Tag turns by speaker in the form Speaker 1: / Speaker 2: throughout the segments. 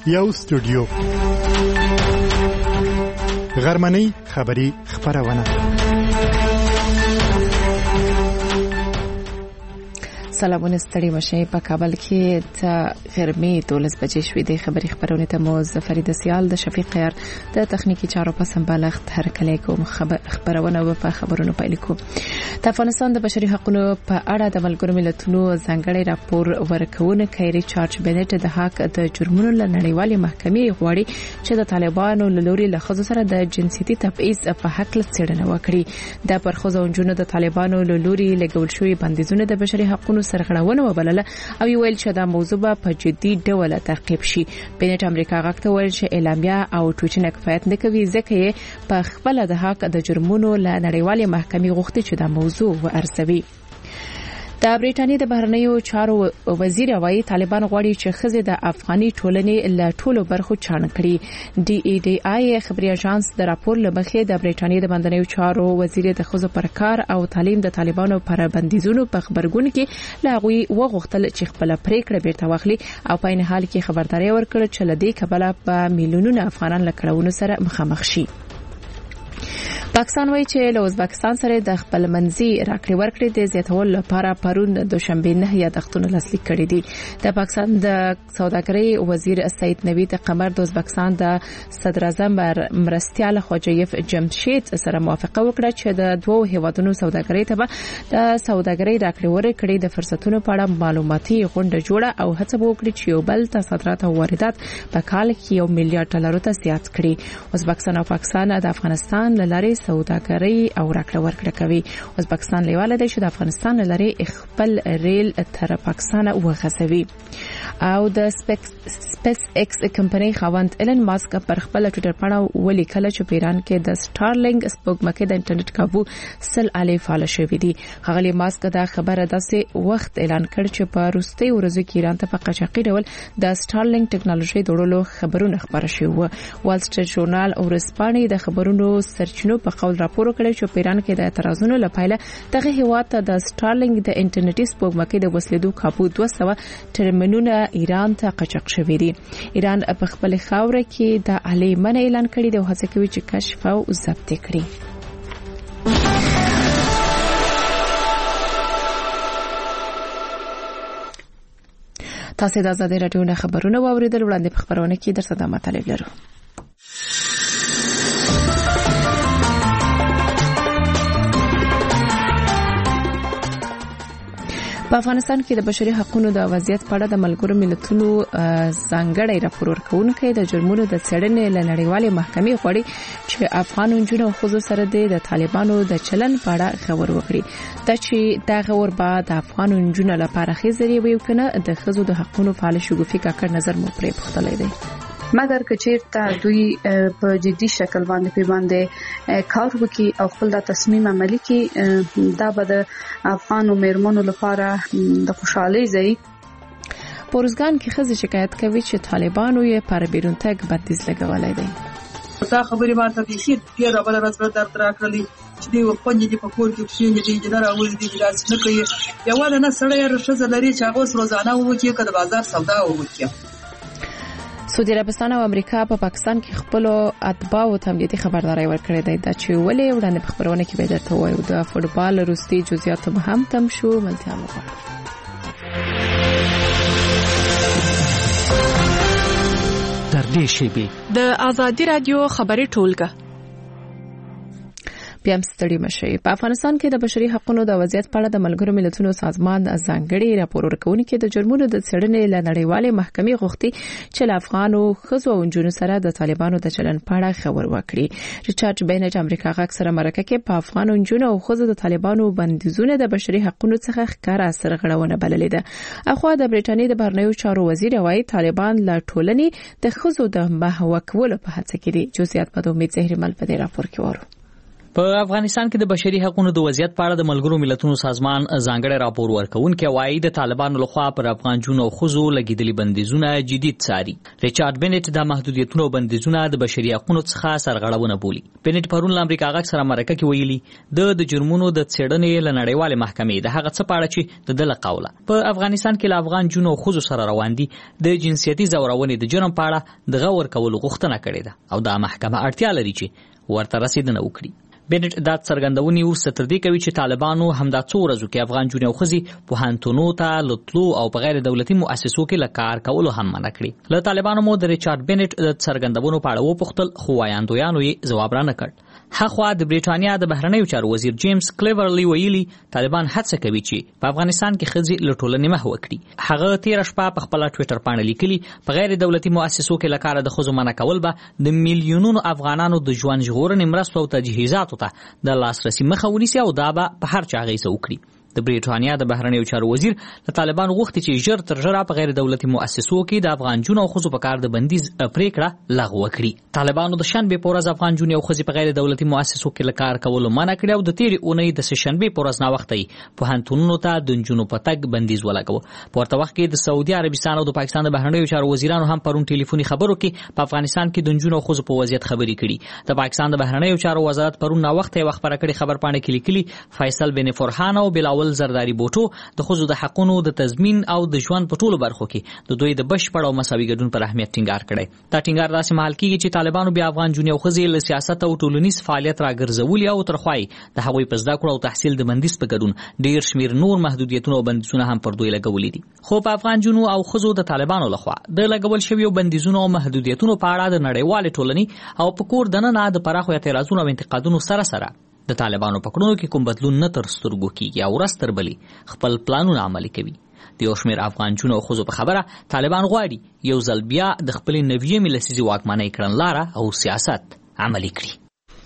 Speaker 1: یو سټوډیو غرمنۍ خبری خبرونه.
Speaker 2: سلامونه ستړي مشه. په کابل کې د غرمې 12 بجې شوې د خبري خبرونه ته مو ظفر دسیال د شفیق خیر د تخنیکی چارو په سمبالښت هرکلی کوم. خبرونه په خبرونو پیل کوم. د افغانستان د بشري حقوقو په اړه د ملګرو ملتونو ځانګړی راپور ورکوونکی ریچارډ بنټ د حق د جرمونو له نړیوالې محکمې غواړي چې د طالبانو له لوري له ښځو سره د جنسيتي تبعیض په حق څېړنه وکړي. د پرخوځو جنونو د طالبانو له لوري لګول شوی بندیزونه د بشري حقوقو سرغړونه وبلله او ویل چې دا موضوع په جدي ډول تعقیب شي. بنټ امریکا غاکته ویل چې اعلامیه او ټویټونه کفایت نه کوي ځکه په خپل د حق د جرمونو له نړیوالې محکمې غوښتي چې دا موضوع وارزوي. د برېټانیا د بهرنیو چارو وزیر وايي طالبان غواړي چې ښځې د افغاني ټولنې له ټولو برخو چاڼ کړي. ډي ای ډي آی خبري اژانس د راپور لمخې د برېټانیا د بهرنیو چارو وزیر د ښځو پر کار او تعلیم د طالبانو پر بندیزونو په خبرګون کې لاغوي وغوښتل چې خپل پریکړه بیرته واخلي او په عین حال کې خبرداري ورکړه چې لدې کبله په میلیونونو افغانان له کړهونو سره مخامخ شي. پاکستان وایي چې له ازبکستان سره د خپل منځي راکړې ورکړې د زیاتولو لپاره پرون دوشنبه نه یادښتونه لاسلیک کړي دي. د پاکستان د سوداګرۍ وزیر سید نوید قمر د ازبکستان د صدر اعظم مرستیال خوجیف جمشید سره موافقه وکړه چې د دوه هیوادونو سوداګرۍ ته د سوداګرۍ راکړې ورکړې د فرصتونو په اړه معلوماتي غونډه جوړه او هڅه وکړي چې یو بل ته صادرات او واردات په کال کې $1 میلیارډ ته زیات کړي. ازبکستان او پاکستان د افغانستان لارې سوداګرۍ او راکړه ورکړه کوي. ازبکستان لیواله دی چې د افغانستان لارې خپل ریل تر پاکستان وغځوي. او د سپیس ایکس کمپنۍ خاوند ایلن ماسک پر خپل ټویټر باندې ولیکل چې په ایران کې د سټارلینګ سپوږمکۍ د انټرنیټ کابو سل الف فعال شوی دی. هغه ماسک دا خبره داسې وخت اعلان کړ چې په روستي ورځو کې ایران ته په قاچاقي ډول د سټارلینګ ټکنالوژي دوړلو خبرونه خبره شوه. وال سټریټ ژورنال او رسپانې د خبرونو سرچینو په قول راپور کړی چې په ایران کې د اعتراضونو لپاره دغه هیواد ته د سټارلینګ د انټرنیټي سپوږمکۍ د وسیلو کابو 200 ټرمینونه ایران ته قاچاق شوی دی. ایران په خپل خاور کې د اهلي منع اعلان کړی دی او هڅه کوي چې کشف او ضبط کړي. تاسو د آزادۍ راډیو نه خبرونه واوریدل. وړاندې په خبرونه کې درته د مطالب لرو. په افغانستان کې د بشري حقوقو د وضعیت په اړه د ملګرو ملتونو ځانګړی راپور ورکوونکی د جرمونو د څېړنې له نړیوالې محکمې غواړي چې افغان نجونو او ښځو سره د طالبانو د چلن په اړه خبر وکړي. دا چې دا خبر به د افغان نجونو لپاره ښه ذریعہ وي کنه د ښځو د حقوقو فعال شګوفي کاکړ نظر مو پرې پختلې دی.
Speaker 3: مګر کچېرته دوی په جدي شکل باندې کار وکړي او خپل د تصمیم عملی کې دا به د افغان میرمنو لپاره د خوشحالۍ ځای.
Speaker 2: پورزګان کې ښځې شکایت کوي چې طالبانو یې پر بیرون تګ بندیز لګولای دی.
Speaker 4: دا خبرې ماته د شي ډیر بل ورځ درته راکړلې چې دی وپنځه دی په کور کې کښینې دی چې دا راولې دی لاس نه کوي. یو نه سړی رښتیا لري چې هغه روزانه وکړي کله بازار سودا وکړي.
Speaker 2: سعودي عربستان او امریکا په پاکستان کې خپل اتباعو ته امنیتي خبرداري ورکړې ده. دا چې ولې وړاندې په خبرونه کې به درته وایو. د فوټبال روسي جزئیات هم تم شو. ملتیا مغواړو
Speaker 5: تر دې شی د آزادۍ رادیو خبري ټولګه
Speaker 2: بیا ستړي مشي. په افغانستان کې د بشري حقوقو د وضعیت په اړه د ملګرو ملتونو سازمان ځانګړي راپور ورکوونکي د جرمونو د څېړنې له نړیوالې محکمې غوښتي چې له افغانو ښځو او نجونو سره د طالبانو د چلن په اړه خبر ورکړي. ریچارډ بنټ امریکا غاک سره مرکه کې په افغان نجونو او ښځو د طالبانو بندیزونه د بشري حقوقو څخه ښکاره سرغړونه بللې ده. اخوا د برېټانیا د بهرنیو چارو وزیر وايي طالبان له ټولنې د ښځو د محو کولو په هڅه کې دي. جزئیات په امید زهري مل په دې راپور کې وره.
Speaker 6: په افغانستان کې د بشري حقوقو د وضعیت په اړه د ملګرو ملتونو سازمان ځانګړی راپور ورکوونکی وایي د طالبانو لخوا پر افغان جنو او ښځو لګیدلي بندیزونه جدي څاري. ریچارډ بنټ د محدودیتونو او بندیزونه د بشري حقوقو څخه سرغړونه بولي. بنټ پرون له امریکا غږ سره مرکه کې ویلي د جرمونو د څېړنې له نړیوالې محکمې د هغه څه په اړه چې د دله قوله په افغانستان کې له افغان جنو او ښځو سره روان دي د جنسیتي زورونې د جرم په اړه د غور کولو غوښتنه کړې ده او د محکمه اړتیا لري چې ورته رسیدنه وکړي. بنټ دا څرګندونې وروسته تر دې کوي چې طالبانو همدا څو ورځو کې افغان جنې او ښځې پوهنتونونو ته له تلو او په غیر دولتي مؤسسو کې له کار کولو هم منع کړي. له طالبانو مو د ریچارډ بنټ د څرګندونو په اړه وپوښتل خو وایاندویانو یې ځواب رانه کړ. هغه د بریټانیا د بهرنیو چارو وزیر جیمز کلیورلی ویلي طالبان هڅه کوي چې په افغانستان کې ښځې له ټولنې محو کړي. هغه تیر شپه په خپل ټوئیټر باندې لیکلي په غیر دولتي مؤسسو کې له کار د ښځو منع کول به د میلیونونو افغانانو د ژوند ژغورنې مرستو او تجهیزاتو ته د لاسرسي مخه ونیسي او دا به په هر چا غیزه وکړي. د بریټانیا د بهرنیو چارو وزیر له طالبان غوښتي چې ژر تر ژره په غیر دولتي مؤسسو کې د افغان جنو او ښځو په کار د بندیز پریکړه لغوه کړي. طالبانو د شنبې په ورځ افغان جنو او ښځې په غیر دولتي مؤسسو کې له کار کولو منع کړي او د تیرې اونۍ د سهشنبې په ورځ ناوخته پوهنتونونو ته د نجونو په تګ بندیز ولګاوه. په ورته وخت کې د سعودي عربستان او د پاکستان د بهرنیو چارو وزیرانو هم پرون ټلیفوني خبرو کې په افغانستان کې د نجونو او ښځو په وضعیت خبرې کړي. د پاکستان د بهرنیو چارو وزارت پرون ناوخته یو خبره کړې خبر پاڼه کې لیکلي فیصل بن فرحان او بلاول زرداری بوټو د ښځو د حقونو د تضمین او د ژوند په ټولو برخو کې د دوی د بشپړ او مساوي ګډون پر اهمیت ټینګار کړی. دا ټینګار داسې مهال کېږي چې طالبانو بیا افغان جنې او ښځې له سیاست او ټولنیز فعالیت راګرځولي او ترخوای د هغوی په زده کړو او تحصیل د بندیز په ګډون ډیر شمیر نور محدودیتونه او بندیزونه هم پر دوی لګولي دي. خو په افغان جنو او ښځو د طالبانو لخوا د لګول شویو بندیزونو او محدودیتونو په اړه د نړیوالې ټولنې او په کور دننه د پراخو اعتراضونو او انتقادونو سره سره د طالبانو په کړنو کې کوم بدلون نه تر سترګو کېږي او ورځ تر بلې خپل پلانونه عملي کوي. د یو شمېر افغان جنو او ښځو په خبره طالبان غواړي یو ځل بیا د خپلې 90 لسیزې واکمنۍ کړنلاره او سیاست عملي کړي.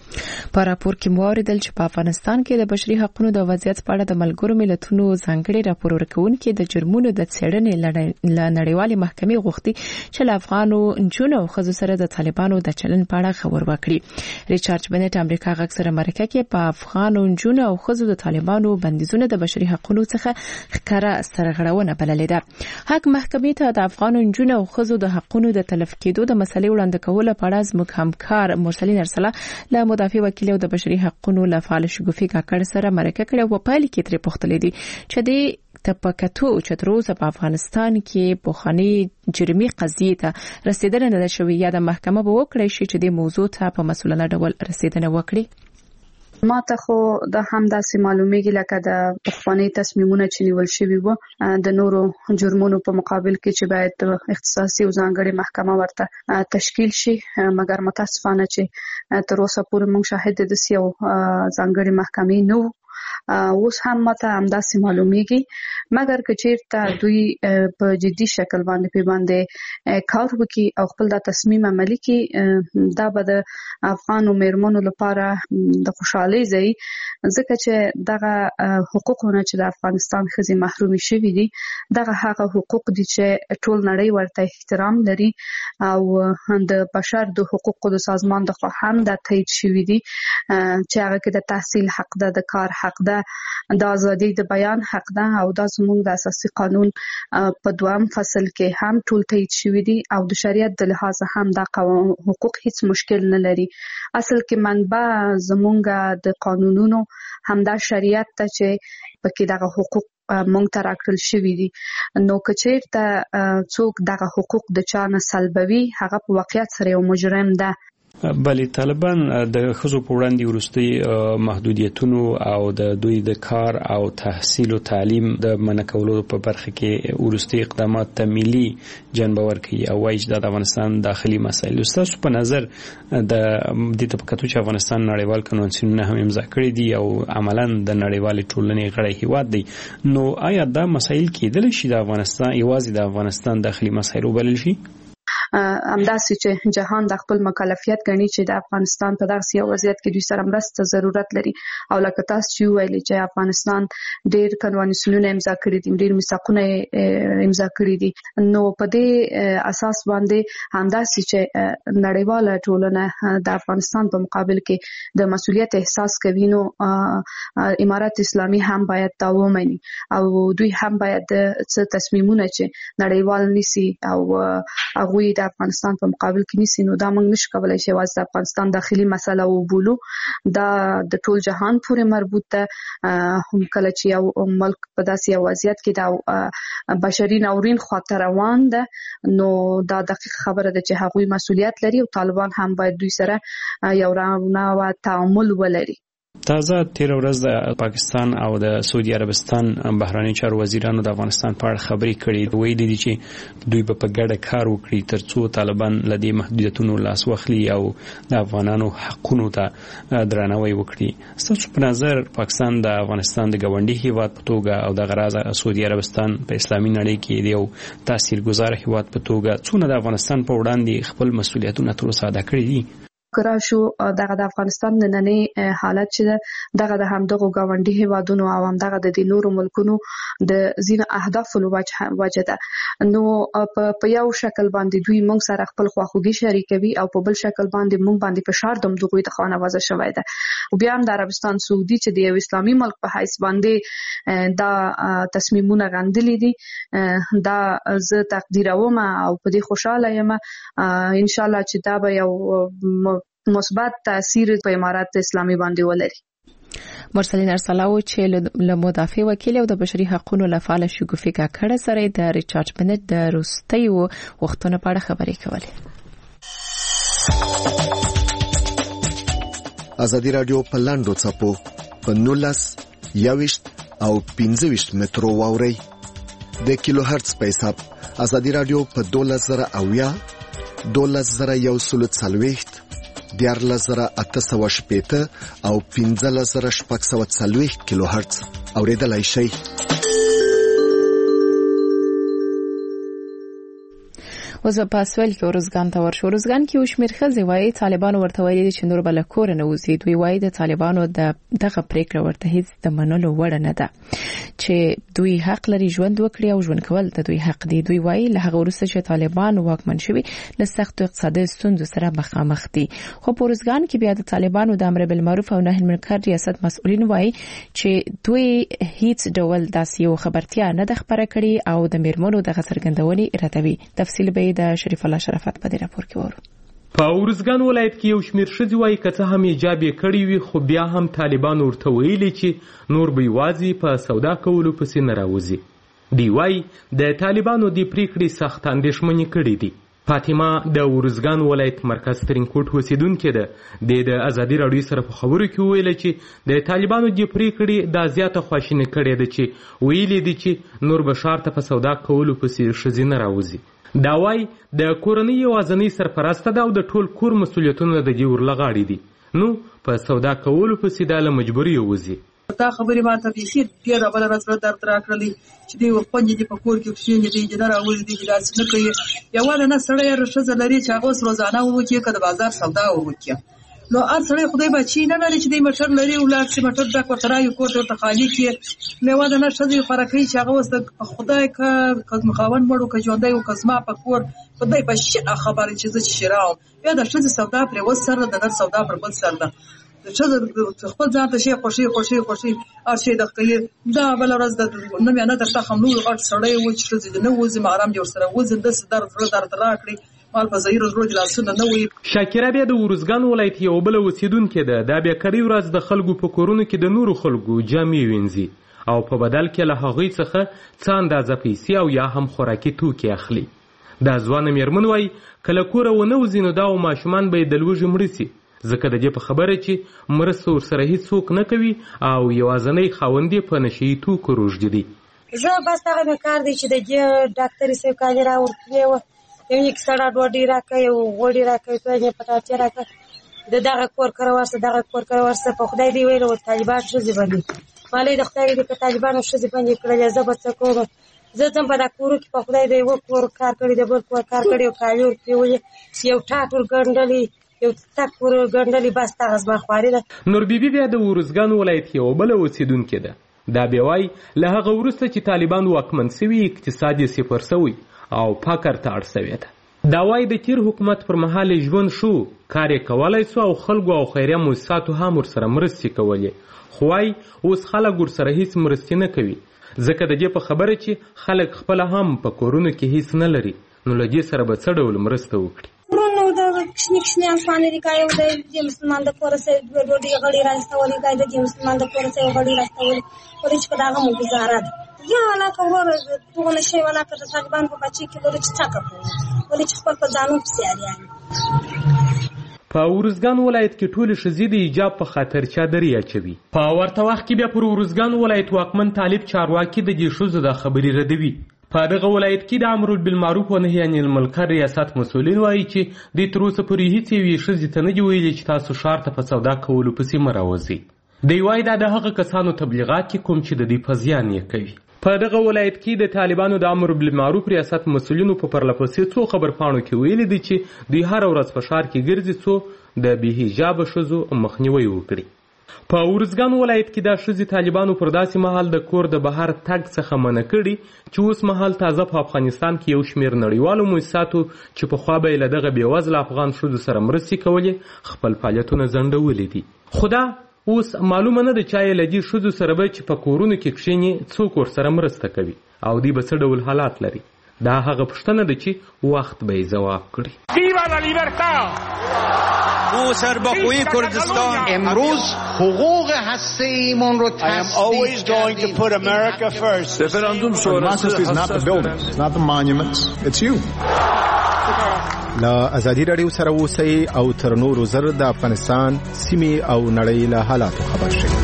Speaker 2: په راپور کې مو اوریدل چې په افغانستان کې د بشري حقوقو د وضعیت په اړه د ملګرو ملتونو ځانګړي راپور ورکوونکي د جرمونو د څېړنې له نړیوالې محکمې غوښتي چې له افغانو نجونو او ښځو سره د طالبانو د چلن په اړه خبر ورکړي. ریچارډ بنټ امریکا غږ سره مرکه کې په افغانو نجونو او ښځو د طالبانو بندیزونه د بشري حقوقو څخه ښکاره سرغړونه بللې ده. حق محکمې ته د افغانو نجونو او ښځو د حقوقو د تلف کېدو د مسلې وړاندې کولو په اړه زموږ همکار مرسلین ارسله له مدافع وکیل او د بشري حقوقو له فعال شګوفي کاکړ سره مرکه کړې او په پایله کې ترې پوښتلې دي چې د تپکاتو چې تر اوسه په افغانستان کې پوخاني جرمي قضیې ته رسیدنه نه شوې یا د محکمه به وکړي شي چې د موضوع ته په مسؤلانه ډول رسیدنه وکړي.
Speaker 3: ما ته خو د همداسې معلومیږي لکه د پخوانی تصمیمونه چې نیول شوي وو د نورو جرمونو په مقابل کې چې باید اختصاصي او ځانګړي محکمه ورته تشکیل شي، مګر متاسفانه چې تر اوسه پورې موږ شاهد د یو ځانګړي محکمې نه وو. اوس هم ماته همداسې معلومیږي، مګر که چیرته دوی په جدي شکل باندې کار وکړي او خپل د تصمیم عملي کړي، دا به د افغانو میرمنو لپاره د خوشحالۍ ځای، ځکه چې دغه حقوقونه چې د افغانستان ښځې محرومې شوي دي دغه هغه حقوق دي چې ټول نړۍ ورته احترام لري او د بشر د حقوقو د سازمان د خوا هم د تایید شوي دي چې هغه کې د تحصیل حق ده، د کار حق ده، د ازادي د بیان حق ده او دا زموږ د اساسي قانون په دوام فصل کې هم ټول تایید شوي دي او د شریعت د لحاظ هم دا حقوق هیڅ مشکل نه لري. اصل کې منبع زموږ د قانونونو هم دا شریعت ته چې پکې دغه حقوق مونږ ته راکړل شوي دي. نو که چیرته څوک دغه حقوق د چا نه سلبوي هغه په واقعیت سره یو مجرم ده.
Speaker 7: بلې طالبان د ښځو په وړاندې وروستي محدودیتونو او د دوی د کار او تحصیل او تعلیم د منع کولو په برخه کې وروستي اقدامات ته ملي جنبه ورکوي او وایي چې د افغانستان داخلي مسایل. ستاسو په نظر د دې تفکاتو چې افغانستان نړیوال کنوانسیونونه هم امضا کړي دي او عملاً د نړیوالې ټولنې غړی هیواد دی، نو آیا دا مسایل کېدلی شي د افغانستان یوازې د افغانستان داخلي مسایل وبلل شي؟
Speaker 3: همداسې چې جهان د خپل مکلفیت غني چې د افغانستان په داسې یو وضعیت کې دوی سره مرسته ضرورت لري او لکه تاسو چې ویلي چې افغانستان ډېر کنوانسیونونه امضا کړي دي، ډېر میثاقونه امضا کړي دي، نو په دې اساس باندې همداسې چې نړیواله ټولنه د افغانستان په مقابل کې د مسؤلیت احساس کوي، نو امارات اسلامي هم باید دا ومني او دوی هم باید څه تصمیمونه چې نړیوال نیسي او هغه د افغانستان په مقابل کې نیسي، نو دا موږ نشو کولای چې واز د افغانستان داخلي مسله وبولو. دا د ټول جهان پورې مربوط ده. هم کله چې یو ملک په داسې یو وضعیت کې د بشري ناورین خواته روان ده، نو دا دقیق خبره ده چې هغوی مسؤلیت لري او طالبان هم باید دوی سره یو رانه و تعامل ولري.
Speaker 7: تازه تیر ورځ د پاکستان او د سعودي عربستان بهراني چارو وزیرانو د افغانستان په اړه خبرې کړې، ویلي دي چې دوی په ګډه کار وکړي ترڅو طالبان له دې محدودیتونو لاس واخلي او د افغانانو حقونو ته درناوی وکړي. ستاسو په نظر پاکستان د افغانستان د ګاونډي هیواد په توګه او د غراض سعودي عربستان په اسلامي نړۍ کې یو تاثیرګذار هیواد په توګه څونه د افغانستان په وړاندې خپل مسؤلیتونه تر اوسه ادا کړي دي؟
Speaker 3: کراشو دغه د افغانستان نننی حالت چې دغه د همدغه گاونډي هیوادونو او همدغه د نورو ملکونو د زین اهدافو وجه ده، نو په یو شکل باندې دوی موږ سره خپل خواخوږي شریکوي او په بل شکل باندې موږ باندې فشار د دوی د خانه وازه شوی ده. او بیا هم د عربستان سعودي چې د یو اسلامي ملک په حیث باندې دا تصمیمونه غندلي دي، دا زه تقدیروم او په دې خوشاله یم ان شاء الله چې دا به یو مثبت تاثیر په امارات اسلامي باندې ولري.
Speaker 2: مرسلین ارسلاو چې له مدافع وکیل او د بشري حقوقو لپاره شګوفي کاکړه سره د ریچارډ بنت د روستي وختونو په اړه خبرې کولې.
Speaker 8: ازادي رادیو په لاندو چپو په 19 21 او 15 مترو واوري د کیلو هرتز په حساب ازادي رادیو په 12000 12140 14880 او 15640 کیلو هرتز اوریدلای شئ.
Speaker 2: اوس په سوال کې ورزګان ته ورشو. ورزګان کې وشمیر خزي وایي طالبانو ورته ویلي چې نور بل کور نه وزي. دوی وایي د طالبانو دغه پریکړه ورته هیڅ د منلو وړ نه ده چې دوی حق لري ژوند وکړي او ژوند کول د دوی حق دی. دوی وایي له هغه وروسته چې طالبان واکمن شوي له سخت اقتصادي ستونزو سره مخامخ دي. خو په ورزګان کې بیا د طالبانو د امر بالمعروف او نهي عن المنکر ریاست مسؤلین وایي چې دوی هیڅ ډول داسې یو خبرتیا نه د خبره کړي او د میرمنو د څرګندونې ارتبي. تفصیل به د شریف الله شرافت په دې راپور کې ورو.
Speaker 9: په ورزګان ولایت کې یو شمیر ښځې وایي که څه هم حجاب یې کړی وي خو بیا هم طالبان ورته ویلي چې نور به یوازې په سودا کولو پسې نه راوځي. دوی وایي د طالبانو د پریکړې سخت اندېښمنې کړي دي. فاطمه د ورزګان ولایت مرکز ترینکوټ اوسیدونکې ده. د ازادي راډیو سره په خبرو کې ویل چې د طالبانو د پریکړې دا زیاته خواشیني کړې ده چې ویلي دي چې نور به ښار ته په سودا کولو پسې ښځې نه راوځي. دا وایي د کورنۍ یوازینۍ سرپرسته ده او د ټول کور مسؤلیتونه د دې ورلغاړي دي، نو په سودا کولو پسې دا له مجبوري وځي.
Speaker 4: دا خبرې ماته بیخي ډېره بله ورځ درد راکړلې چې دوی خوندې دي په کور کې کښېني دي نه راولي دي داسې نه کوي. یوازې نه سړی ښځه لري چې هغه اوس روزانه وکړي که د بازار سودا وکړي، نو هر سړی خدای بچي نه لري چې دوی موټر لري ولاړ شي موټر ډک ورته رایو کور ته ورته خالي کړي. نو یوازې نه ښځې غوره کوي چې هغه اوس د خدای که خاوند مړ و که ژوندی و که زما په کور خدای به شي خبره چې زه چې راوم. بیا د ښځې سودا پرې اوس سر ده، د نر سودا پر بل سر ده. ښځه خپل ځان ته شي خوښي هر شی د کوي. دا بله ورځ د نه مې نه درته هم نور غټ سړی و چې ښځې دې نه وځي محرم دې ورسره وځي داسې درد راکړي مال په ظاهر زړه لاسونه نه وي.
Speaker 9: شاکره بیا د ورزګان ولایت یو بل اوسیدونکې ده. دا بیکاري ورځ د خلکو په کورونو کې د نورو خلکو جامې وینځي او په بدل کې له هغوی څخه څه اندازه پیسې او یا هم خوراکي توکي اخلي. دا ځوانه میرمن وایي که له کوره ونه وځي نو دا ماشومان به یې د لوږې مړه سي، ځکه د دې په خبره چې مرسته ورسره هیڅوک نه کوي او یوازینی خاوند یې په نشه یي توکو روږدي دی.
Speaker 10: زه بس هغه مې کار دی چې د دې ډاکټرې صاحب کالي راورکړې وه، یو یې سړه ډوډۍ راکړه، یو غوړي راکړه، پیازې پټاټې راکړه، د دغه کور کره ورسه دغه کور کره ورسه. په خدای دې ویلو طالبان ښځې باندې مالې د خدای دې که طالبانو ښځې باندې کړلې زه به څه کوم. زه ځم په دا کورو کې په خدای د یو کور کار کړی د بل کور کار کړی او کاوی ورته وي یو ټاټ ورګنډلی یو تک ورګنډلی بس هغه زما خواري ده.
Speaker 9: نور بیبي بیا د ورزګان ولایت یو بل اوسیدونکې ده. دا بیا وایي له هغه وروسته چې طالبان واکمن سوي اقتصاد یې صفر سوی او فقر ته اړ سوی ده. دا وایي د تیر حکومت پر مهال ژوند شو، کار یې کولی سو او خلکو او خیریه مؤسساتو هم ورسره مرستې کولې، خو وایي اوس خلک ورسره هیڅ مرستې نه کوي ځکه د دې په خبره چې خلک خپله هم په کورونو کې هیڅ نه لري، نو له دې سره به څه ډول مرسته وکړي.
Speaker 11: ورونو د کشنی افغاني دی کایو د مسلمان د کور سره ډوډۍ غړي راستولې کای د مسلمان د کور سره غړي راستولې ولې چې دا هم گزاره ده یا ولا کور دغه شی ولا کړه طالبان په بچی کې ورته چاکه ولې چې خپل په ځانو پسیاري.
Speaker 9: په ورزګان ولایت کې ټول ښځې د حجاب په خاطر چادرې اچوي. په ورته وخت کې بیا پر ورزګان ولایت واکمن طالب چارواکي د دې ښځو د خبرې ردوي. په دغه ولایت کې د امر بالمعروف و نهي عن المنکر ریاست مسؤلین وایي چې دوی تر اوسه پورې هیڅ یوې ښځې ته نه دي ویلي چې تاسو ښار ته په سودا کولو پسې مه راوځئ. دوی وایي دا د هغه کسانو تبلیغات کې کوم چې د دوی په زیان یې کوي. په دغه ولایت کې د طالبانو د امر بالمعروف ریاست مسؤلینو په پرلپسې څو خبرپاڼو کې ویلي دي چې دوی هره ورځ په ښار کې ګرځي څو د بې حجابه ښځو مخنیوی وکړي. په ورزګان ولایت کې دا ښځې طالبانو پر داسې مهال د کور د بهر تګ څخه منع کړي چې اوس مهال تازه په افغانستان کې یو شمېر نړیوالو مؤسساتو چې پخوا به یې له دغه بېوزله افغان ښځو سره مرستې کولې خپل فعالیتونه ځنډولي دي. خو دا اوس معلومه نه ده چې آیا له دې ښځو سره به چې په کورونو کې کښېني څوک ورسره مرسته کوي او دوی به څه ډول حالات لري. دا هغه پوښتنه ده چې وخت به یې ځواب کړي.
Speaker 12: سرباخوی کردستان امروز حقوق هسته‌ایمون رو تثبیت کردیم.
Speaker 13: Referendum sonrası is not the buildings, not the monuments, it's you.
Speaker 1: لا ازادي رادیو سره اوسئ او تر نورو زر د افغانستان سیمې او نړۍ له حالاتو خبر شئ.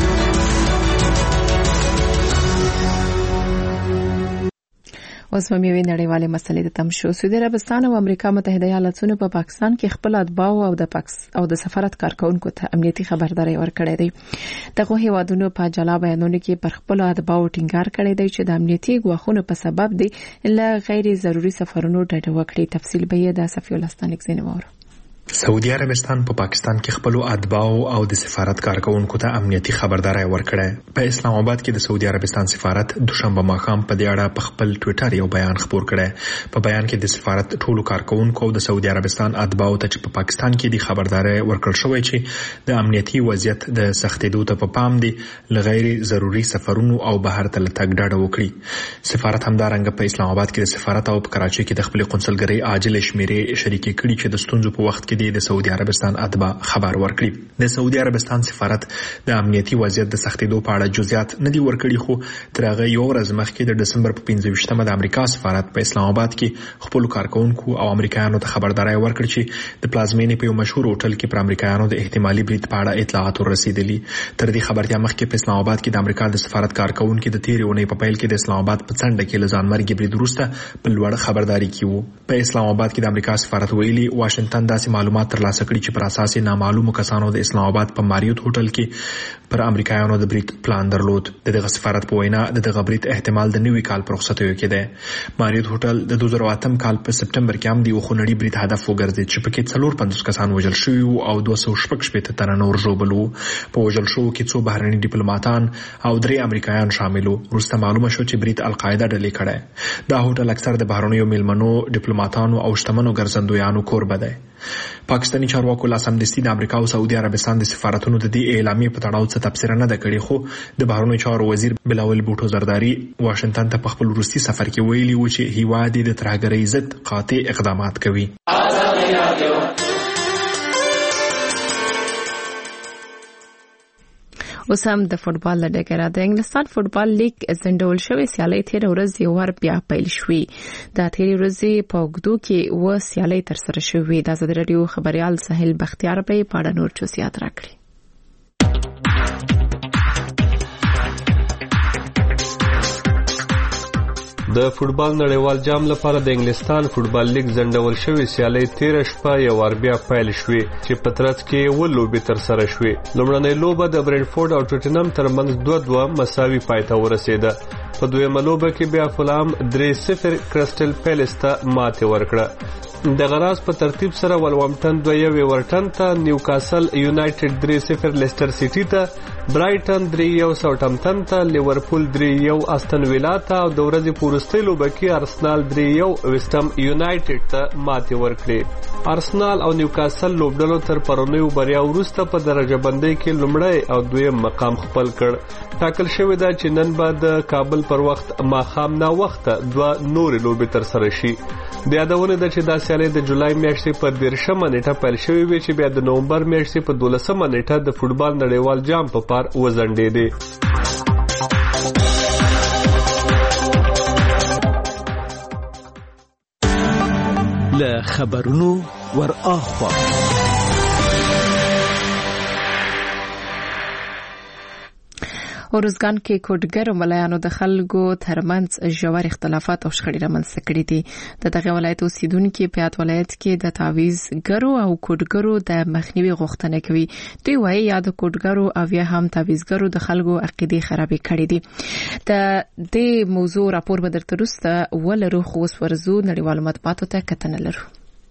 Speaker 2: اوس هم یوې نړیوالې مسلې ته تم شو. سعودي عربستان او امریکا متحده ایالاتونو په پاکستان کې خپل اتباعو او د سفارت کارکونکو ته امنیتي خبرداری ورکړی دی. دغه هیوادونو په جلا بیانونو کې پر خپل اتباعو ټینګار کړی دی چې د امنیتي ګواښونو په سبب دی له غیر ضروري سفرونو ډډه وکړي. تفصیل به یې د صفی الله ستانک زینوارو.
Speaker 14: سعودي عربستان په پاکستان کې خپل اتباعو او د سفارت کارکونکو ته امنیتي خبرداری ورکړه. په اسلام آباد کې د سعودي عربستان سفارت دوشنبه ماښام په دې اړه په خپل ټوئیټر یو بیان خپور کړی. په بیان کې د سفارت ټولو کارکونکو او د سعودي عربستان اتباعو ته چې په پاکستان کې د خبرداری ورکړل شوی چې د امنیتي وضعیت د سختېدو ته په پام دی له غیر ضروري سفرونو او بهر ته تګ ډډه وکړي. سفارت همدارنګه په اسلام آباد کې د سفارت او په کراچۍ کې د خپل قونسلګرۍ عاجل شمیرې شریکې کړي چې د ستونزو په وخت کې د سعودي عربستان اتباع خبر ورکړي. د سعودي عربستان سفارت د امنیتي وضعیت د سختېدو په اړه جزئیات نه دي ورکړي، خو تر هغه یو ورځ مخکې د دسمبر په 15مه د امریکا سفارت په اسلام آباد کې خپل کارکونکو او امریکایانو ته خبرداری ورکړ چې د پلازمینې په یو مشهور هوټل کې پر امریکایانو د احتمالي برید په اړه اطلاعات ورسېدلي. تر دې خبرتیا مخکې په اسلام آباد کې د امریکا د سفارت کارکونکو د تیرې اونۍ په پیل کې د اسلام آباد په څنډه کې له ځانمرګي برید وروسته په لوړ خبرداري کې وو. په اسلام آباد کې د امریکا سفارت ویلي واشنگټن داسې معلومات ترلاسه کړي چې پر اساس نامعلومو کسانو د اسلام آباد په ماریوت هوټل کې پر امریکایانو د برید پلان درلود. دغه سفارت په وینا دغه برید احتمال د نوي کال پر رخصتیو کې دی. ماریوت هوټل د 2008 کال په سپټمبر کې هم د خونړي برید هدف وګرځید چې پکې 450 کسان وژل شوي او 216 تنه نور ژوبل وو. په وژل شوو کې څو بهرني ډیپلوماټان او 3 امریکایان شامل وو. وروسته معلومه شو چې برید القاعده ډلې کړه. دا هوټل اکثر د بهرنیو میلمنو ډیپلوماټانو او شتمنو ګرځندویانو کوربه دی. پاکستانی چارواکو لا سمدستي د امریکا او سعودي عربستان د سفارتونو د دې اعلامیې په تړاو څه تبصره نه ده کړې، خو د بهرنیو چارو وزیر بلاول بوټو زرداری واشنگټن ته په خپل وروستي سفر کې ویلي و چې هیواد د ترهګرۍ ضد قاطع اقدامات کوي.
Speaker 2: اوس هم د فوټبال له ډګره د انګلستان فوټبال لیګ ځنډول شوې سیالۍ تېره ورځ یو ور بیا پیل شوې. د تېرې ورځې په اوږدو کې و سیالۍ ترسره شوې. د ازادي راډیو خبريال سهیل بختیار به په اړه نور جزئیات راکړي.
Speaker 15: د فوټبال نړیوال جام لپاره د انګلستان فوټبال لیګ ځنډول شوې سیالۍ 13 شپه یو ور بیا پیل شوې چې په ترڅ کې و لوبې ترسره شوې. لومړنۍ لوبه د برنټفورد او ټوټنهام ترمنځ 2-2 مساوي پای ته ورسېده. په دویمه لوبه کې بیا فولام 3-0 کرسټل پیلس ته ماتې ورکړه. د غراز په ترتیب سره ولورهمپټن 2-1 ایورټن ته، نیوکاسل یونایټډ 3-0 لیسټر سیټي ته، برایټن 3-1 ساوثهمپټن ته، لیورپول 3-1 استن ویلا ته او د ورځې په وروستۍ لوبه کې ارسنال 3-1 ویسټم یونایټډ ته ماتې ورکړې. ارسنال او نیوکاسل لوبډلو تر پرونیو بریا وروسته په درجه بندۍ کې لومړی او دویم مقام خپل کړ. ټاکل شوې ده چې نن به د کابل پر وخت ماښام نا وخته 2 نورې لوبې ترسره شي. د یادونه ده چې دا سیالۍ د جولای میاشتې په 13مه نیټه پیل شوې وې چې بیا د نومبر میاشتې په 12مه نیټه د فوټبال نړیوال جام په پار وځنډېدې.
Speaker 16: له خبرونو ور اخوا
Speaker 2: ارزګان کې کوټګر ملایانو د خلکو ترمنځ ژور اختلافات او شخړې رامنځته کړې دي. د دغه ولایت اوسیدونکو په یاد ولایت کې د تعویذګرو او کوټګرو د مخنیوي غوښتنه کوي. دوی وايي یا د کوټګرو او یا هم تعویذګرو د خلکو عقیده خرابې کړې دي. د دې موضوع راپور به درته وروسته ولرو، خو اوس ورزو نړیوالو مطبوعاتو ته کتنه لرو.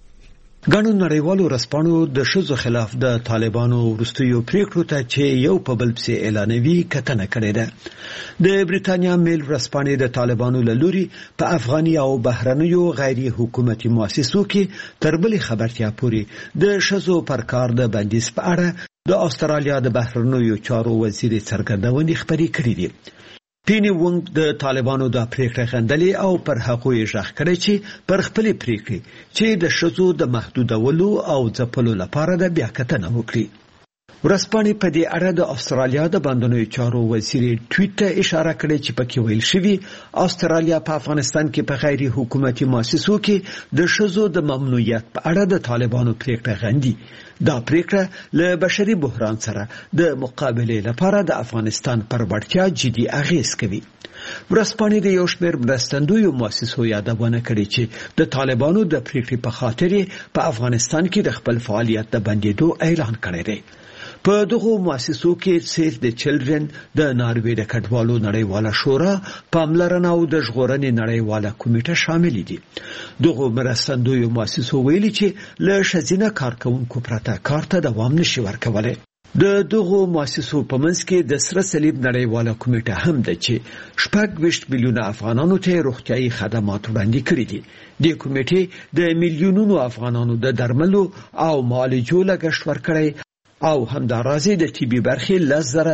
Speaker 16: ګڼو نړیوالو رسپانو د ښځو خلاف د طالبانو وروستیو پریکړو ته چې یو په بل پسې اعلانوي کتنه کړې ده. د بریتانیا میل رسپانې د طالبانو له لوري په افغاني او بهرنیو غیر حکومتي مؤسسو کې تر بلې خبرتیا پورې د ښځو پر کار د بندیز په اړه د استرالیا د بهرنیو چارو وزیر څرګندونې خبرې کړې دي. پینی وونګ د طالبانو د پریکړې غندلې او پر هغوی ژغ کړی چې پر خپل پریکړې چې د ښځو د محدودولو او ځپلو لپاره د بیا کتنه وکړي. ورسپانې په دې اړه د استرالیا د باندنیو چارو وزیر ټویټ ته اشاره کړې چې پکې ویل شوی استرالیا په افغانستان کې په غیر حکومتي مؤسسو کې د ښځو د ممنوعیت په اړه د طالبانو پریکړه غندي. دا پریکړه له بشري بحران سره د مقابلې لپاره د افغانستان پر وړتیا جدي اغیز کوي. ورسپانې د یو شمېر مرستندویو مؤسسو یادونه کړې چې د طالبانو د پریکړې په خاطر په افغانستان کې د خپل فعالیت د بندیدو اعلان کړی دی. په دغه مؤسسو کې سیف د چلډرن، د ناروې د کډوالو نړیواله شورا، پاملرنه او د ژغورنې نړیواله کمیټه شامل دي. دغه مرستندویو مؤسسو ویلي چې له ښځینه کارکونکو پرته کار ته دوام نشي ورکولی. د دغه مؤسسو په منځ کې د سره صلیب نړیواله کمیټه هم ده چې 26 میلیونه افغانانو ته روغتیايي خدمات وړاندې کړي دي. د کمیټې د میلیونونو افغانانو د درملو او معالجو لګښت ورکړي او همدارازي د طبي برخې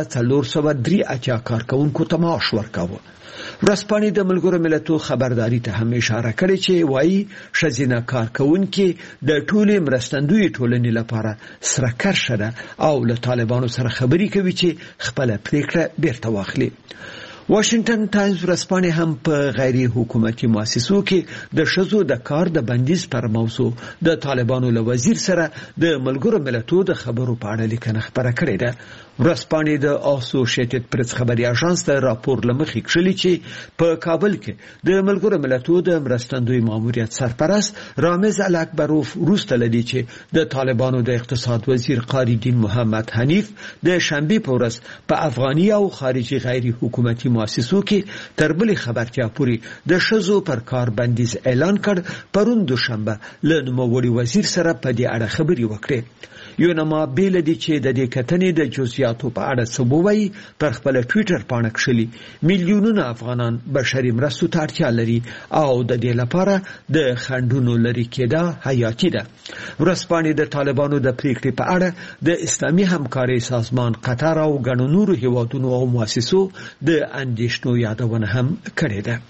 Speaker 16: 10403 کارکونکو ته معاش ورکاوه. ورسپانې د ملګرو ملتونو خبرداري ته هم اشاره کړې چې وايي ښځینه کارکونکي د ټولې مرستندوی ټولنې لپاره سره کرښه ده او له طالبانو سره خبرې کوي چې خپل پریکړه بیرته واخلي. واشنگټن ټایمز ورسپانې هم په غیر حکومتي مؤسسو کې د ښځو د کار د بندیز پر موضوع د طالبانو له وزیر سره د ملګرو ملتونو د خبرو په اړه لیکنه خبره کړې ده. ورسپانې د اسوسییټډ پریس خبري اژانس ته راپور لمخې کړی چې په کابل کې د ملګرو ملتونو د مرستندوی ماموریت سرپرست رامز الاکبروف وروسته لدی چې د طالبانو د اقتصاد وزیر قاری الدین محمد حنیف د شنبه په ورځ په افغاني او خارجي غیر حکومتي مؤسسو کې تر بلې خبرتیا پورې د ښځو پر کار بندیز اعلان کړ. پرون دوشنبه له نوموړي وزیر سره په دې اړه خبرې وکړې. یو نما بیل دي چې د دې کتنې د جزئیاتو په اړه څه وایي. پر خپل ټویټر پاڼه کښلي میلیونونه افغانان بشري مرستو ته اړتیا لري او د دې لپاره د خنډونو لرې کېدا حیاتي ده. ورسپانې د طالبانو د پریکړې په اړه د اسلامي همکارۍ سازمان قطر او ګڼو نورو هیوادونو او مؤسسو د اندېښنو یادونه هم کړې ده.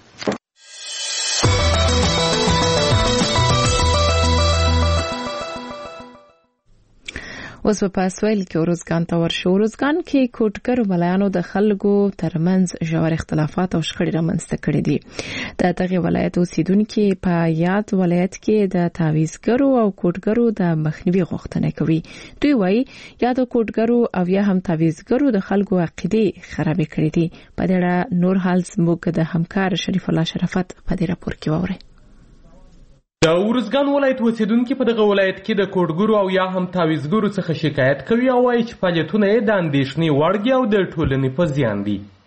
Speaker 2: اوس په اسویل کې ورزګان ته ورشو. ورزګان کې کوټګر ملایانو د خلکو ترمنځ ژور اختلافات او شخړې رامنځته کړې دي. د دغه ولایت اوسیدونکو په یاد ولایت کې د تعویذګرو او کوټګرو د مخنیوي غوښتنه کوي. دوی وايي یا د کوټګرو او یا هم تعویذګرو د خلکو عقیده خرابې کړې دي. په دې اړه نور حال زموږ د همکار شریف الله شرافت په دې راپور کې ووري.
Speaker 9: د ورزګان ولایت اوسیدونکو په دغه ولایت کې د کوټګرو او یا هم تعویذګرو څخه شکایت کوي او وايي چې فعالیتونه یې د اندېښنې وړ دي او د ټولنې په زیان دي.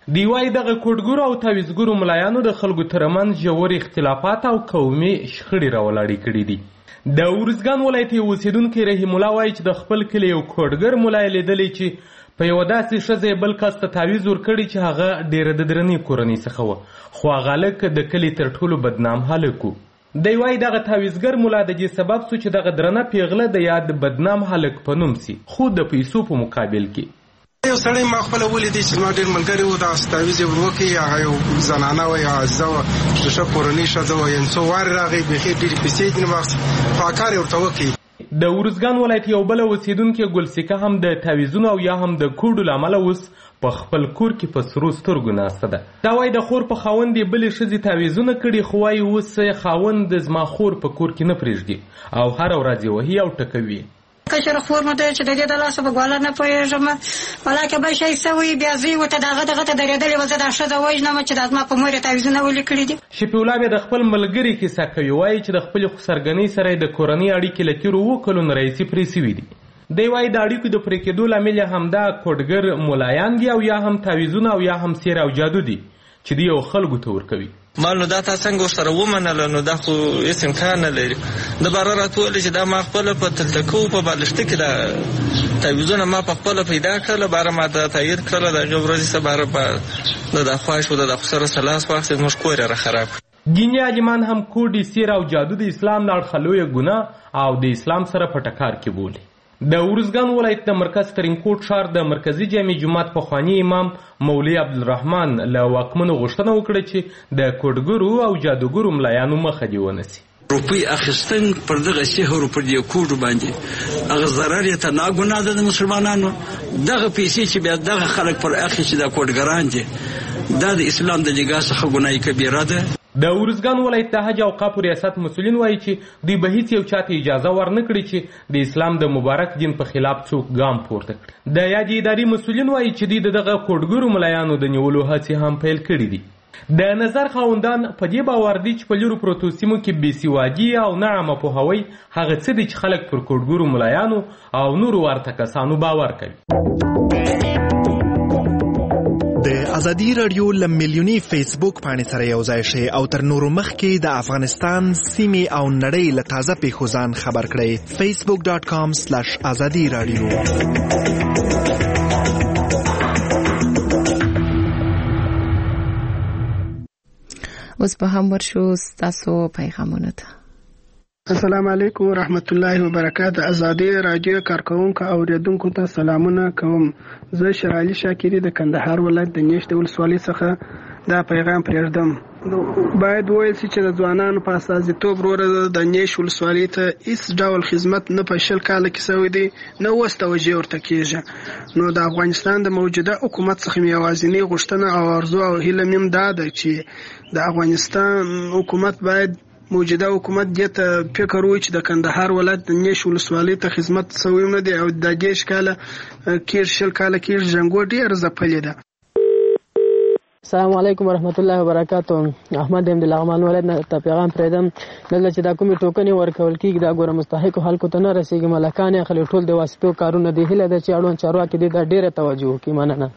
Speaker 9: دی وايي دغه کوډګورو او تعویضګورو ملایانو د خلکو ترمنځ ژور اختلافات او قومي شخړې راولاړې کړي دي. د ارزګان ولایت اوسیدونکي رحیم الله وايي چې د خپل کلي یو کوډګر ملای لیدلی چې په یوه داسې ښځه بل کس ته تعویض ورکړي چې هغه ډېره د درنې کورنۍ څخه وه، خو هغه هلک د کلي تر ټولو بدنام هلک و. دی وايي دغه تعویضګر ملا د دې سبب سو چې دغه درنه پیغله د یاد بدنام هلک په نوم سي، خو د پیسو په مقابل کې.
Speaker 17: یو سړی ما خپله ولیدی چې زما ډېر ملګري وو، دغسې تعویض یې ور وکړي. هغه یو زنانه وه، یوه عزیزه وه، چې ښه کورنۍ ښځه وه، یعنې څو وارې راغی، بیخي ډېرې پیسې یې ځینې واخیستې، خو کار یې ورته وکړي.
Speaker 9: د ارزګان ولایت یو بل اوسیدونکي ګلسیکه هم د تعویضونو او یا هم د کوډو له امله اوس په خپل کور کې په سرو سترګو ناسته ده. دا وایي د خور په خاوند یې بلې ښځې تعویضونه کړي، خو وایي اوس خاوند زما خور په کور کې نه پرېږدي او هره ورځ یې وهي او ټکوي.
Speaker 18: کشر خور مو دی چې د دې د لاسه په ګواله نه پوهېږم، ولاکه بل شی سوی بیا زوی ورته دغه ته درېدلې وه، زه دا ښځه وژنم چې دا زما په مور یې تعویضونه ولیکلي دي.
Speaker 9: شفیع الله بیا د خپل ملګري کیسه کوي، وایي چې د خپلې خسرګنۍ سره یې د کورنۍ اړیکې له تېرو 7 کلونو راهیسې پرې سوي دي. دی وایي د اړیکو د پرې کېدو لامل یې همدا کوډګر ملایان دي او یا هم تعویضونه او یا هم سیر او جادو دي چې دوی یو خلکو ته ورکوي.
Speaker 19: مال نو دا تا څنګه ورسره ومنله، نو دا خو هېڅ امکان نه لري. د باره راته وویلې چې دا ما خپله په تلتکو په بالښته کې دا تعویضونه ما په خپله پیدا کړله، باره ما ته تایید کړله. د هغې ورځې څه باره به د خواهش و د خو سره لاس واخېست، زموږ کور یې راخراب کړ.
Speaker 9: دیني عالمان هم کوډ، سیر او جادو د اسلام نه اړخه لویه ګناه او د اسلام سره په ټکار کې بولي. د ارزګان ولایت د مرکز ترینکوټ ښار د مرکزي جامع جومات پخواني امام مولوي عبدالرحمن له واکمنو غوښتنه وکړه چې د کوډګرو او جادوګرو ملایانو مخه دې ونیسي.
Speaker 20: روپۍ اخیستن پر دغه سحر او پر دې کوډو باندې هغه ضرر یې ته ناګناه ده د مسلمانانو. دغه پیسې چې بیا دغه خلک پر اخیستي دا کوډګران دي، دا د اسلام د نګاه څخه ګناه کبیره ده.
Speaker 9: د ارزګان ولایت د حج اوقافو ریاست مسؤلین وایي چې دوی به هیڅ یو چاته اجازه ورنه کړي چې د اسلام د مبارک دین په خلاف څوک ګام پورته کړي. د یادې ادارې مسؤلین وایي چې دوی د دغه کوډګرو ملایانو د نیولو هڅې هم پیل کړي دي. د نظر خاوندان په دې باور دي چې په لرو پروتو سیمو کې بېسوادي او ناعامه پوهاوی هغه څه دي چې خلک پر کوډګرو ملایانو او نورو ورته کسانو باور کوي.
Speaker 21: د ازادي رادیو له میلیوني فیسبوک پاڼې سره یو ځای شئ او تر نورو مخکې د افغانستان سیمې او نړۍ له تازه پیښو ځان خبر کړئ. facebook.com/azadi radio.
Speaker 2: اوس به هم ورشو ستاسو پیغامونو ته.
Speaker 22: السلام علیکم ورحمت الله وبرکاته. ازادي رادیو کارکونکو او اوریدونکو ته سلامونه کوم. زه شرعلي شاکری د کندهار ولایت د نیشت ولسوالۍ څخه دا پیغام پرېږدم. باید وویل شي چې د ځوانانو په استازیتوب وروره د نیشت ولسوالۍ ته هیڅ ډول خدمت نه په 20 کاله کې سوی دی، نه اوس توجه ورته کېږي. نو د افغانستان د موجوده حکومت څخه مې یوازینۍ غوښتنه او ارزو او هیله مې دا ده چې د افغانستان حکومت باید موجوده حکومت دې ته فکر وکړي چې د کندهار ولایت د نیشت ولسوالۍ ته خدمت سوی نه دی او د 10 کاله کې 20 کاله کې جنګ ډېر ځپلې ده.
Speaker 23: السلام علیکم ورحمت الله وبرکاتو. احمد احمد لغمان ولایت نه ته پیغام پرېږدم. دلته چې دا کومې ټوکنې ورکول کېږي دا ګوره مستحقو خلکو ته نه رسېږي، ملکان یې اخلي، ټول د واسطو کارونه دي. هیله ده چې اړوند چارواکي دې ته ډېره توجه وکړي. مننه.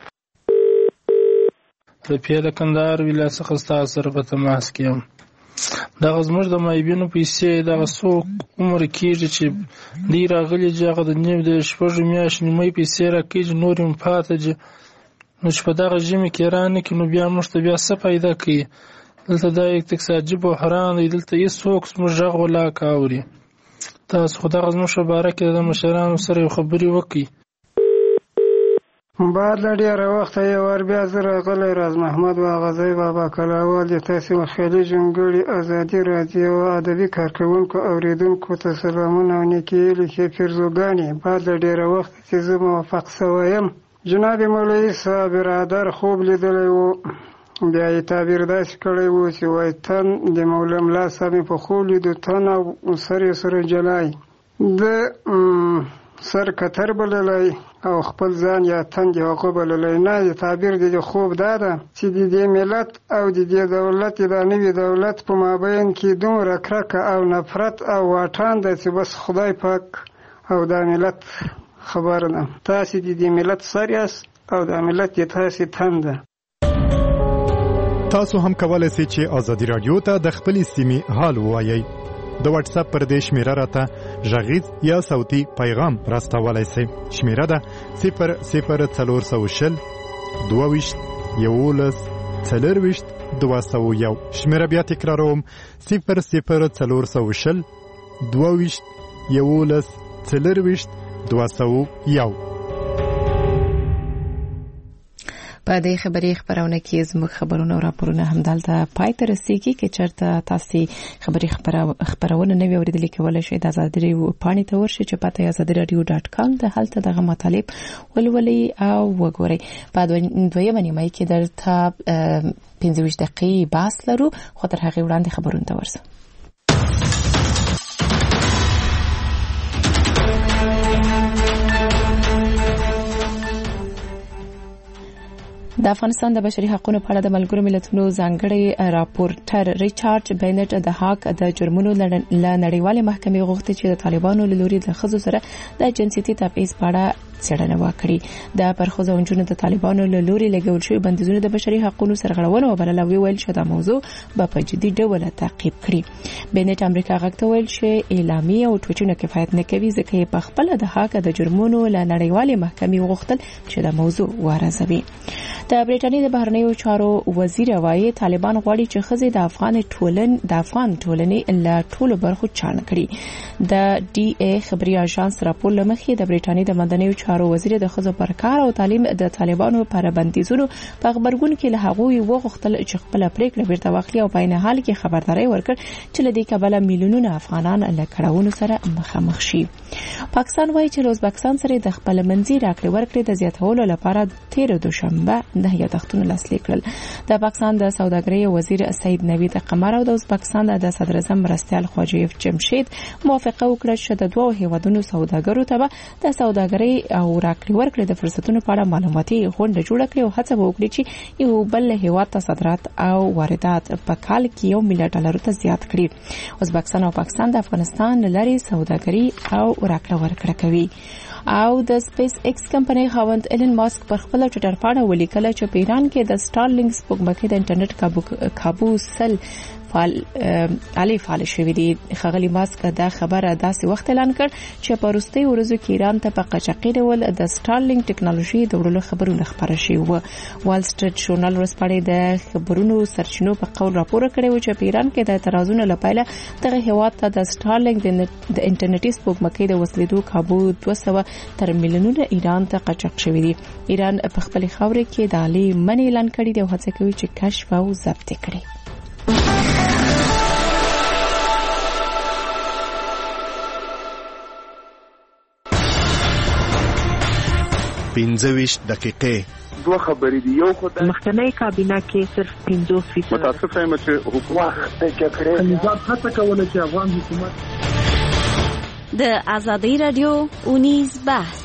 Speaker 24: د پیاده کندهار ولایت څخه ستاسو سره په تماس کې یم. دغه زموږ د مایبینو پیسې دغه څو عمر کېږي چې دی راغلي چې هغه د نیم د 6 میاشتې نیمۍ پیسې راکېږي، نور یې پاته دي. نو چې په دغه ژمي کې رانه کړي نو بیا موږ ته بیا څه پیدا کوي؟ دلته دا اقتصادي بحران دی، دلته هېڅوک زموږ غږ ولاکه اوري. تاسو خو دغه زموږ په باره کې د مشرانو سره یو خبرې وکړئ.
Speaker 22: بعد له ډېره وخته یو وار بیا زه راغلی راز محمد واغزی بابا کلاوال د تاسې خیالي جونګړي ازادي راډیو او ادبي کارکوونکو اوریدونکو ته سلامونه او نیکې لیکې پیرزوګانې. بعد له ډېره وخته چې زه موفق سوی یم. جناب مولوي صاحب برادر خوب لیدلی و، بیا یې تعبیر داسې کړی و چې وایي تن د ملا صاحب په خوب لیدو، تن او سر یې سره جلای، د سر کتر بللی او خپل ځان یا تن د هغه بللی. نه، تعبیر د خوب دا ده چې د دې ملت او د دې دولت د نوي دولت په مابین کې دومره کرکه او نفرت او واټن ده چې بس خدای پاک او دا ملت خبر ده. تاسې د دې ملت سر یاست او دا ملت د تاسې تن ده.
Speaker 1: تاسو هم کولای شئ چې ازادي رادیو ته د خپل سیمې حال ووایئ. د واتس اپ پر دې شمیره راته غږیز یا صوتي پیغام راستولای شئ. شمیره ده 00420 22 11 40 201. شمیره بیا تکراروم 00420 22 11 40 201.
Speaker 2: په دې خبري خبرونه کې زموږ خبرونه او راپورونه همدلته پای ته رسیږي. کې چرته تاسو خبري خبرونه نه ویریدلې کولای شئ د آزادي رادیو پاڼې ته ورشئ چې پته azadiradio.com د هلته دغه مطالب ولولئ او وګورئ. په دویمه نیمه کې درته 15 دقیقې بحث لرو، خو تر هغه وړاندې خبرونه ته ورسو. د افغانستان د بشري حقوقو په اړه د ملګرو ملتونو ځانګړي راپورټر ریچارډ بینټ د حق د جرمونو لنړیوالې محکمې غوښتي چې د طالبانو له لوري د ښځو سره د جنسيتي تبعیض په اړه څېړنه وکړي. د پرخوځو انجونو د طالبانو له لوري لګول شوی بندیزونه د بشري حقوقو سرغړونه وبلل او ویل چې دا موضوع په جدي ډول تعقیب کړي. بینټ امریکا غږ ته ویل چې اعلامیه او ټویټونه کفایت نه کوي ځکه په خپل د حق د جرمونو لنړیوالې محکمې غوښتل چې دا موضوع وارزوي. د برېټانیا د بهرنیو چارو وزیر وايي طالبان غواړي چې ښځې د افغان ټولنې له ټولو برخو چاڼ کړي. د ډي ای خبري اژانس راپور لمخې د برېټانیا د مدنیو چارو وزیر د ښځو پر کار او تعلیم د طالبانو پر بندیزونو په خبرګون کې له هغوی وغوښتل چې خپل پریکړه بیرته واخلي او په عین حال کې خبرداري ورکړ چې له دې کبله میلیونونه افغانان له کړهونو سره مخامخ شي. پاکستان وايي چې ازبکستان سره د خپل منځي راکړې ورکړې د زیاتولو لپاره 13 دوشنبه د یادښتونو لاسلیک کړل. د پاکستان د سوداګرۍ وزیر سید نوید قمر او د ازبکستان د صدر اعظم مرستیال خواجه جمشید موافقه وکړه چې د دوه هیوادونو سوداګرو ته د سوداګرۍ او راکړې ورکړې د فرصتونو په اړه معلوماتي غونډه جوړه کړي او هڅه وکړي چې یو بل هیواد ته صادرات او واردات په کال کې $1 میلیارډ ته زیات کړي. ازبکستان او پاکستان د افغانستان لري سوداګري او راکړه ورکړه کوي. او د سپیس ایکس کمپنۍ خاوند ایلن ماسک پر خپل ټویټر باندې ولیکل چې په ایران کې د سټارلینګ سپوږمکۍ د انټرنیټ کابو سل فعال شوی دی. خغلی ماسک دا خبره داسې وخت اعلان کړ چې په وروستي ورځو کې ایران ته په قاچاقي ډول د سټارلینګ ټیکنالوژي د وړلو خبرونه خبره شوي وو. وال سټریټ ژورنال ورسپاړې د خبرونو سرچینو په قول راپور کړی و چې په ایران کې د اعتراضونو لپاره دغه هیواد ته د سټارلینګ د انټرنیټي سپوږمکۍ د وسلیدو کابو 200 تر میلیونونه ایران ته قاچاق شوی دی. ایران په خپل خاورې کې د عالی منی اعلان کړی دی او هڅه کوي چې کشف او ضبط کړي.
Speaker 8: 15 دقیقې
Speaker 3: دوه خبرې دی. یو خدای
Speaker 5: مخکنی کابینه کې صرف 50%
Speaker 3: متاسف یم چې حکومت کړي نظام هڅه کوله چې افغان حکومت
Speaker 6: د آزادي رادیو اونیز بحث.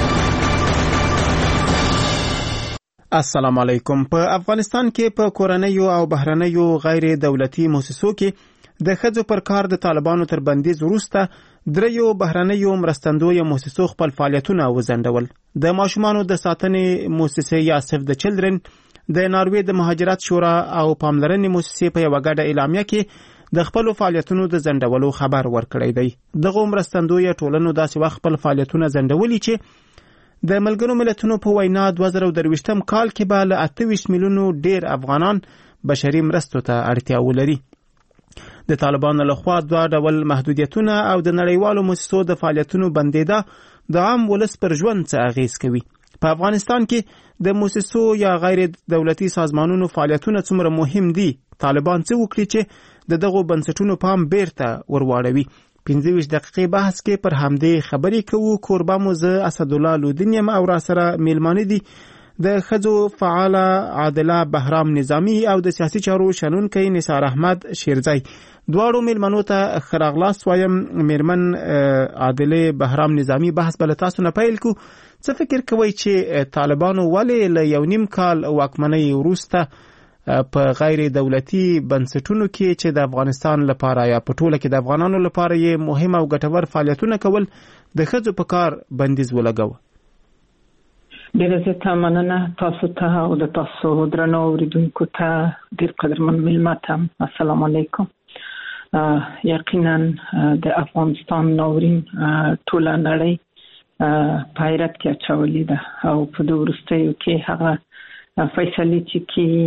Speaker 7: السلام علیکم. په افغانستان کې په کورنیو او بهرنیو غیر دولتي مؤسسو کې د ښځو پر کار د طالبانو تر بندیز وروسته دریو بهرنیو مرستندویه مؤسسو خپل فعالیتونه وځنډول. د ماشومانو د ساتنې مؤسسې یا سیف د چلډرن، د ناروې د مهاجرت شورا او پاملرنې مؤسسې په یوه ګډه اعلامیه کې د خپل فعالیتونو د ځنډولو خبر ورکړی دی. دغه مرستندویه ټولنو داسې وخت خپل فعالیتونه ځنډولي چې د ملګرو ملتونو په وینا 2023 کال کې به له 28 میلیونو ډیر افغانان بشري مرستو ته اړتیا ولري. د طالبانو لخوا دوه ډول محدودیتونه او د نړیوالو مؤسسو د فعالیتونو بندیدا د عام ولس پر ژوند څه اغیز کوي. په افغانستان کې د مؤسسو یا غیر دولتي سازمانونو فعالیتونه څومره مهم دي؟ طالبان څه وکړي چې دغه بنسټونو پام بیرته ورواړوي؟ 15 دقیقې بحث کې پر همدې خبرې کوو. کوربه مو زه اسدالله لودین یم او را سره میلمانه دي د ښځو فعاله عادله بهرام نظامی او د سیاسي چارو شنونکی نثار احمد شیرزی. دواړو میلمنو ته ښه راغلاست وایم. میرمن عادله بهرام نظامی، بحث بل تاسو نه پیل کو. څه فکر کوئ چې طالبانو ولې له 1.5 کال واکمنۍ وروسته په غیر دولتي بنسټونو کې چې د افغانستان لپاره یا په ټوله کې د افغانانو لپاره یې مهم او ګټور فعالیتونه کول د ښځو په کار بندیز ولګاوه؟
Speaker 4: ډېره زیاته مننه تاسو ته او د تاسو درنو اوریدونکو ته ډېر قدرمن مېلمه ته السلام علیکم. یقینا د افغانستان ناورین ټوله نړۍ په حیرت کې اچولې ده او په دې وروستیو کې هغه فیصلې چې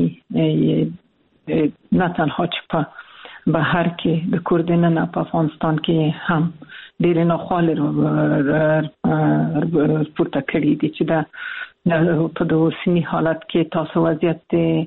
Speaker 4: نه تنها چې په بهر کې د کور دننه په افغانستان کې هم ډېرې ناخوالې پورته کړي دي چې په د اوسني حالت کې تاسو وضعیت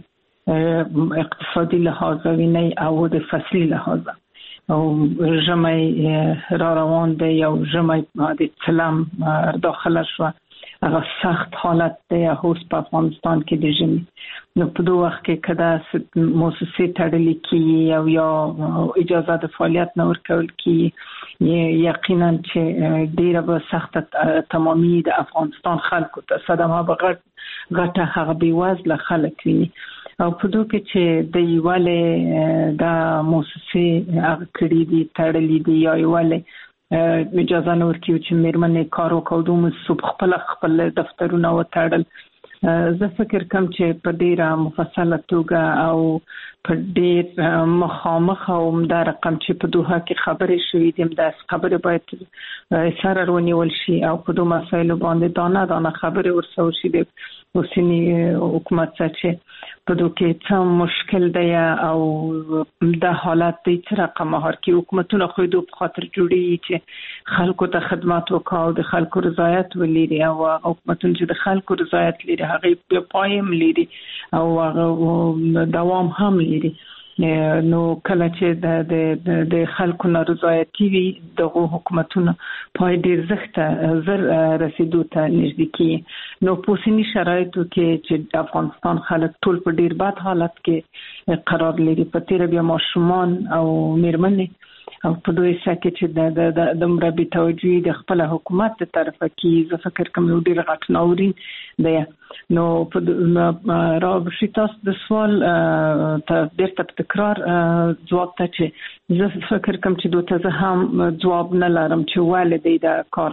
Speaker 4: اقتصادي لحاظ وینئ او د فصلي لحاظ او ژمی را روان دی او ژمی د چلم داخله شوه هغه سخت حالت دی اوس په افغانستان کې د ژمي نو په دوه وخت کې کدا مؤسسې تړلې کیږي او یا اجازه د فعالیت نه ورکول کیږي یقینا چې ډیره به سخت تمامي د افغانستان خلکو ته صدمه به غټه هغه بیوزله خلک ویني او په دوه کې چې د یوالې د مؤسسې هغه کړي دي تړلې دي یا یوالې اجازه نه ورکوي چې میرمنې کار وکړو دومره صبح خپل دفترونه وتړل. زه فکر کوم چې په ډیره مفصله توګه او په ډیر مخامخ او دا رقم چې په دوه کې خبرې شوې دي دا خبره باید سره ونیول شي او په دوه مسایلو باندې دانه خبرې ورسول شي د اوسنی حکومت چې په دوه کې څه مشکل دی او د حالت د څه رقم هر کې حکومتونه خو دوه په خاطر جوړي چې خلکو ته خدمات وکاو د خلکو رضایت ولري او حکومتونه چې د خلکو رضایت لري هغه په پایم لري او دوام هم لري نو کله چې د خلکو نه رضایتي وي دغه حکومتونه پای ډیر زر رسیدو ته نږدې کیږي نو په اوسني شرایطو کې چې افغانستان خلک ټول په ډیر بد حالت کې قرار لري په تیر بیا ماشومان او میرمنې او په دوی سکه چې د مربي توجهي د خپل حکومت ته طرفه کې زه فکر کوم یو ډیر غټ ناورین دی نو په راوښی تاسو د سوال ته بیرته تکرار جواب ته چې زه فکر کوم چې دوی ته هم جواب نه لرم چې والدې دا کار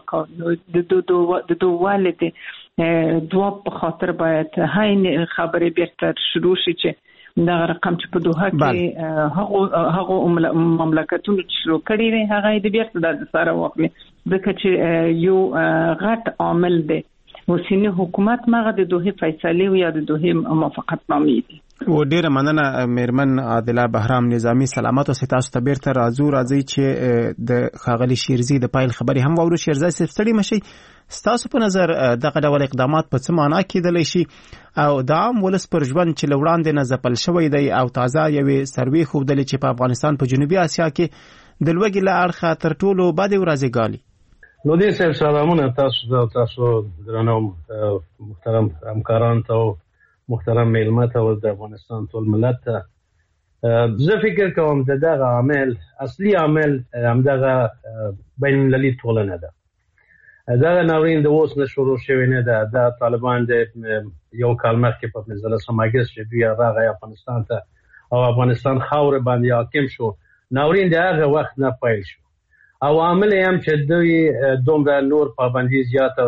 Speaker 4: د دوه والدې جواب په خاطر باید هاي خبرې بیرته شروع شي چې دا رقم چې په دوه کې هغه مملکتونو شروع کړي دي هغه د بیرته د سره واخلي ځکه چې یو غټ عامل دی اوسنی حکومت مغه د دوه فیصله یا د دوه موافقتنامې دي
Speaker 7: و ډیره مننه میرمن عادله بهرام نظامی سلامت او ستاسو ته بیرته راځي چې د خاغلی شیرزی د پایل خبري هم وورو شیرزی ستړي مشي ستاسو په نظر دغه ډول اقدامات په څه معنا کېدلی شي او د عام ولس پر ژوند چې لوړاندې نه ځپل شوی دی او تازه یوې سروې ښودلې چې په افغانستان په جنوبي اسیا کې د لوږې له اړخه تر ټولو بدې ورځې ګالي.
Speaker 10: نو دې صاحب سلامونه تاسو درنو محترم همکاران ته او محترم میلمه ته او د افغانستان ټول ملت ته زه فکر کوم دغه عامل اصلي عامل همدغه بین المللي ټولنه ده. دا ناورین د اوس نه شروع شوی نه ده د طالبان د یو کال مخکې په 15 اگست چې دوی راغی افغانستان ته او افغانستان خاور باندې حاکم شو ناورین د هغه وخت نه پیل شو او عامل هم چې دوی دومره نور پابندي زیاته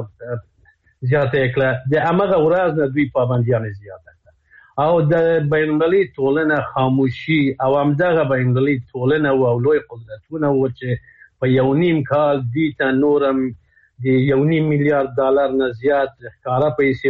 Speaker 10: کړه د هغه ورځ نه دوی پابندیان زیاته کړه او د بین المللي ټولنه خاموشي او همدغه بین المللي ټولنه او لوی قدرتونه و چې په یو نیم کال دوی ته نورم د $1.5 میلیارډ نه زیات ښکارا پیسې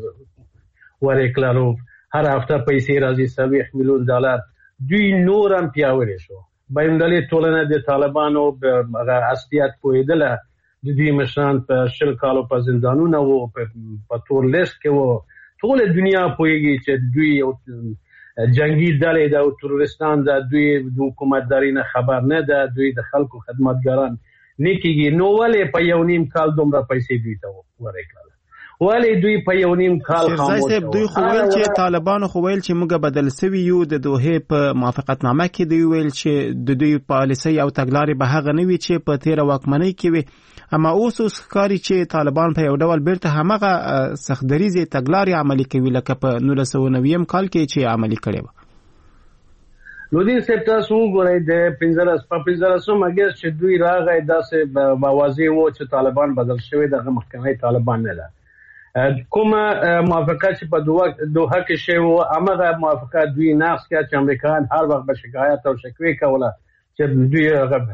Speaker 10: ورکړل هر هفته پیسې راځي $70 میلیون دوی نورم پیاوړي شو بین المللي ټولنه د طالبانو هغه اصلیت پوهیدله د دوی مشران په 20 کالو په زندانونو او په تور لیست کې وو ټول دنیا پوهیږي چې دوی جنگي ډلې د تروریستان د دوی د حکومتداري نه خبر نه ده دوی د خلکو خدمتګاران نیکيږي نو ولې په یو نیم کال دومره پیسې دوی ته ورکړل ولې دوی په یو نیم کال
Speaker 7: خاموش دوی خو ویل چې طالبانو خو ویل چې موږ بدل سوي یو د دوه په موافقتنامه کې دوی ویل چې د دوی پالیسي او تګلارې به هغه نه وي چې په 13 واکمنۍ کې وي اما اوس ښکاري چې طالبان په یو ډول بیرته همغه سختدریزي تګلارې عملي کوي لکه په 1990 کال کې چې عملي کړي و
Speaker 10: نو دې سپتاسو غوړې د 15 اگست چې دوی راغی داسې موازی وو چې طالبان بدل شوی دغه محکمه طالبان نه ده کومه موافقه چې په دوحه کې شوی و هغه موافقه دوی نقض کړه چې امریکایان هر وخت به شکایت او شکوې کوله چې دوی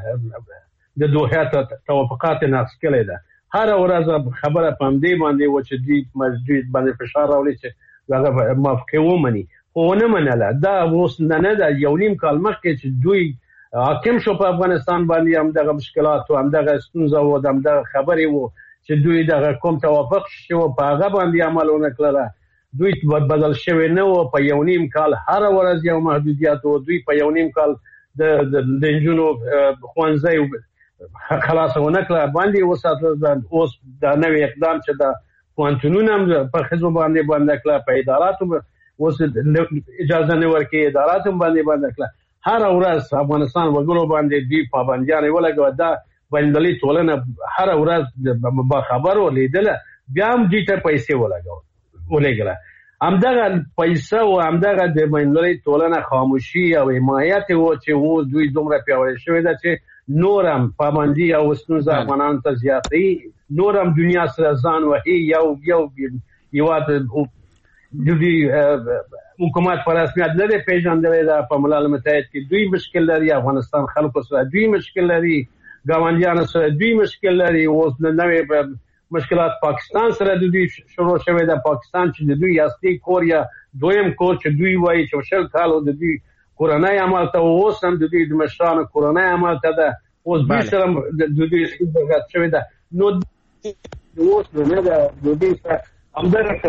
Speaker 10: د دوحه توافقات نقض کړي ده. هر ورځ خبره پام دی باندې و چې دوی باندې فشار راولي چې هغه موافقه ومني خو نه منله. دا اوس نه ده، یو نیم کال مخکې چې دوی حاکم شو په افغانستان باندې هم دغه مشکلات او هم دغه ستونزه او هم دغه خبرې وو چې دوی دغه کوم توافق شو په هغه باندې عمل ونه کړل. دوی بدل شوی نه و. په یو نیم کال هر ورځ یو محدودیت او دوی په یو نیم کال د انجونو خوانځي خلاصونه کړه باندې وساتل. اوس د نوې اقدام چې د پوانتونونو په خزو باندې کړه، په اداراتو اوس اجازه نه ورکړي، اداراتو باندې کړه. هر ورځ افغانستان وګړو باندې دی پابندیان ولګو. دا بندلي ټولنه هر ورځ با خبر ولیدله، بیا هم دې ته پیسې ولګله. همدغه پیسې او همدغه د بندلي ټولنه خاموشي او حمایت و چې و دوی دومره پیاوړی شوی ده چې نورم پابندي او ستونزه افغانانو ته زیاتې، نورم دنیا سره ځان وهي. یو دوی حکومت پر رسمیت نه دی پیژندلی ده په ملل متحد کې. دوی مشکل لري، افغانستان خلکو سره دوی مشکل لري، ګاونډیانو سره دوی مشکل لري. اوس نوې مشکلات پاکستان سره د دوی شروع شوی ده. پاکستان چې د دوی اصلي کور یا دویم کور چې دوی وایي چې شل کالو د دوی کورنۍ عمل ته، اوس هم د دوی د مشرانو کورنۍ عمل ته ده. اوس دوی سره د دوی ستونزه شوې ده. نو اوس نه ده د دوی سره همدغه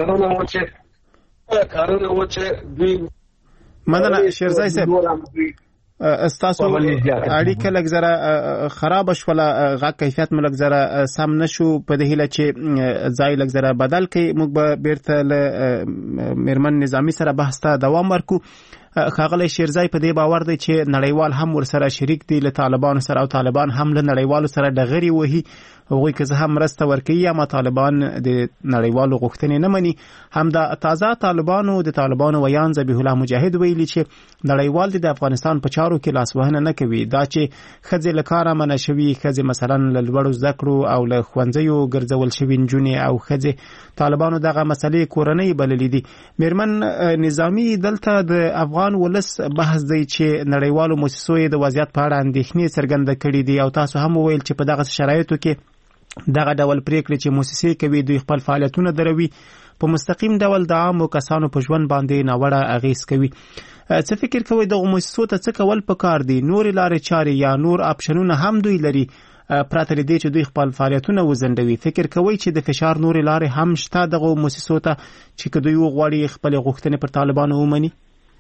Speaker 10: کارونه و چې دوی
Speaker 7: مننه شیرزای صاحب. استاسو اړیکه لږ زره خراب شوله، غږ کیفیت مو لږ زره سم نشو. په دې هیله چې ځای لږ زره بدل کړي، موږ به بیرته له میرمن نظامی سره بحث ته دوام ورکو. ښاغلی شیرزای په دې باور دی چې نړیوال هم ورسره شریک دي له طالبانو سره، او طالبان هم له نړیوالو سره ډغري وهي. هغوی که زه هم مرسته ورکوي یا طالبان د نړیوالو غوښتنې نه مني. همدا تازه طالبانو د طالبانو ویان ذبیح الله مجاهد ویلي چې نړیوال د افغانستان په چارو کې لاسوهنه نه کوي. دا چې ښځې له کاره منع شوي، ښځې مثلا له لوړو زده کړو او له ښوونځیو ګرځول شوي نجونې او ښځې، طالبانو دغه مسلې کورنۍ بللې دي. میرمن نظامی، دلته د افغان ولس بحث دی چې نړیوالو موسسو یې د وضعیت په اړه اندېښنې څرګنده کړې دي، او تاسو هم وویل چې په دغه شرایطو کې دغه ډول پریکړې چې موسسې کوي دوی خپل فعالیتونه دروي، په مستقیم ډول د عامو کسانو په ژوند باندې ناوړه اغیز کوي. څه فکر کوئ دغه موسسو ته څه کول پکار دي؟ نورې لارې چارې یا نور اپشنونه هم دوی لري پرته له دې چې دوی خپل فعالیتونه وزندوي؟ فکر کوئ چې د فشار نورې لارې هم شته دغه موسسو ته چې که دوی وغواړي خپل غوښتنې پر طالبانو ومني؟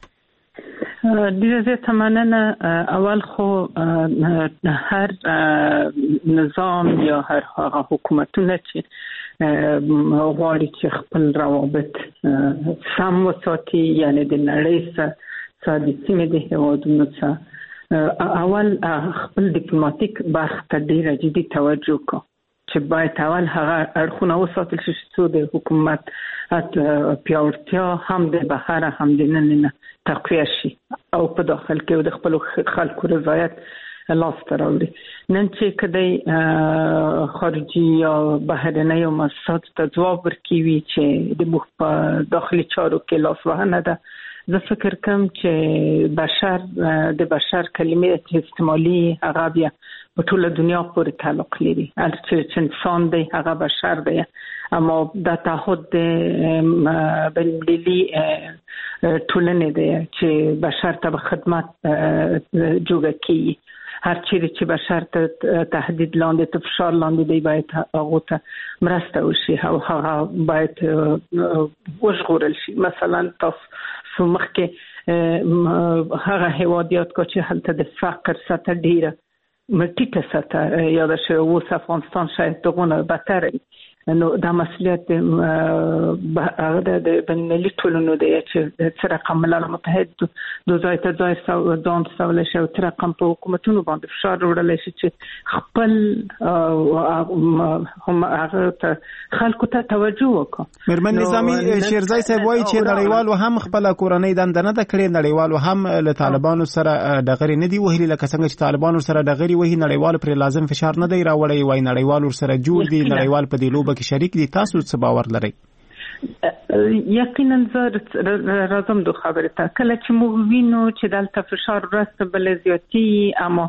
Speaker 4: ډیره زیاته مننه. اول خو هر نظام یا هر هغه حکومتونه چې غواړي چې خپل روابط سم وساتي، یعنی د نړۍ سره د سیمې د هیوادونو سره اول خپل ډیپلوماټیک برخه ته ډیره جدي توجه کوي چې باید اول هغه اړخونه وساتل شي چې د حکومت پیاوړتیا هم د بهر هم د نننه تقویه شي او په داخل کې د خپل خلکو رضایت لاس ته راوړي. نن چې کدی خارجي یا بهرنۍ مؤسسات ته ځواب ورکوي چې د داخلي چارو کې لاسوهنه ده، زه فکر کوم چې د بشر کلمې استعمالي هغه بیا په ټوله دنیا پورې تعلق لري. هر چې انسان دی هغه بشر دی، اما دا تعهد بین‌المللي ټولنې دی چې بشر ته به خدمت جوړه کړي. هر چیرې چې بشر ته تهدید لاندې ته فشار لاندې دی باید هغه ته مرسته وشي او هغه باید وژغورل شي. مثلا تاسو مخکې هغه هیواد یاد کړئ چې هلته د فقر سطح ډیره ټیټه سطح یاد شوی، اوس افغانستان شاید دغونه بدتر وي. نو دا مسؤلیت هغه د بین‌المللي ټولنو دی چې څه رقم ملل متحد د ځای ته ځای ځان سولی شي او څه رقم په حکومتونو باندې فشار وړلی شي چې خپل هم هغه ته خلکو ته توجه وکړي.
Speaker 7: میرمن نظامی، شیرزای صاحب وایي چې نړیوالو هم خپله کورنۍ دنده نه ده کړې، نړیوالو هم له طالبانو سره ډغرې نه دي وهلي، لکه څنګه چې طالبانو سره ډغرې وهي نړیوالو پرې لازم فشار نه دی راوړی. وایي نړیوال ورسره جوړ دي، نړیوال په دې لوبه کې شریک دي. تاسو څه باور لرئ؟
Speaker 4: یقینا راځم د خبرې ته کله چې موږ وینو چې دلته فشار ورسته بل زیاتی اما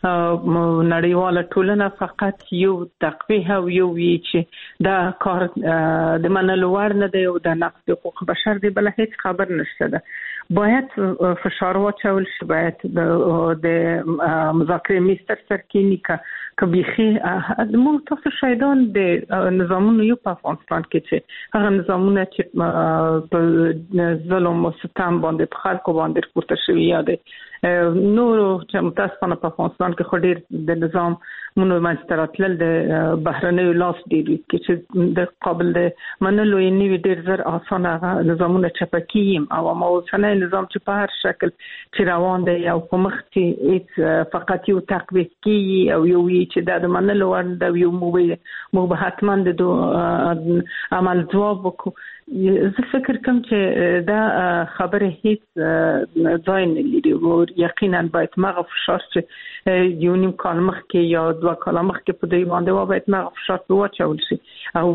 Speaker 4: نړیواله ټولنه فقط یو تقویه او یو وی چې دا کار د منلو وړ نه دی او د نقض حقوق بشر دی بل هیڅ خبر نشته ده باید فشار واچول شي باید د مذاکره میستر سرکینی که بیخي موږ تاسو شاهدان د نظامونو یو په افغانستان کې چې هغه نظامونه چې په ظلم او ستم باندې په خلکو باندې پورته شوي یا د نورو چې متاسفانه په افغانستان کې خو ډېر د نظام مونږ منځته راتلل د بهرنیو لاس ډېر چې د قابل د منلو یې نوي ډېر زر اسانه نظامونه چپه کیږي او ما اوسنی نظام چې په هر شکل چې روان دی او په مخ کې فقط یو تقویه کیږي او یو چې د منلو وړ د یو موږ به حتما د عمل جواب وکړو زه فکر کوم چې دا خبره هیڅ ځای نه لري او یقینا باید مغه فشار چې یو نیم کال مخکې یا 2 کال مخکې په دې باندې باید مغه فشار په واچول شي او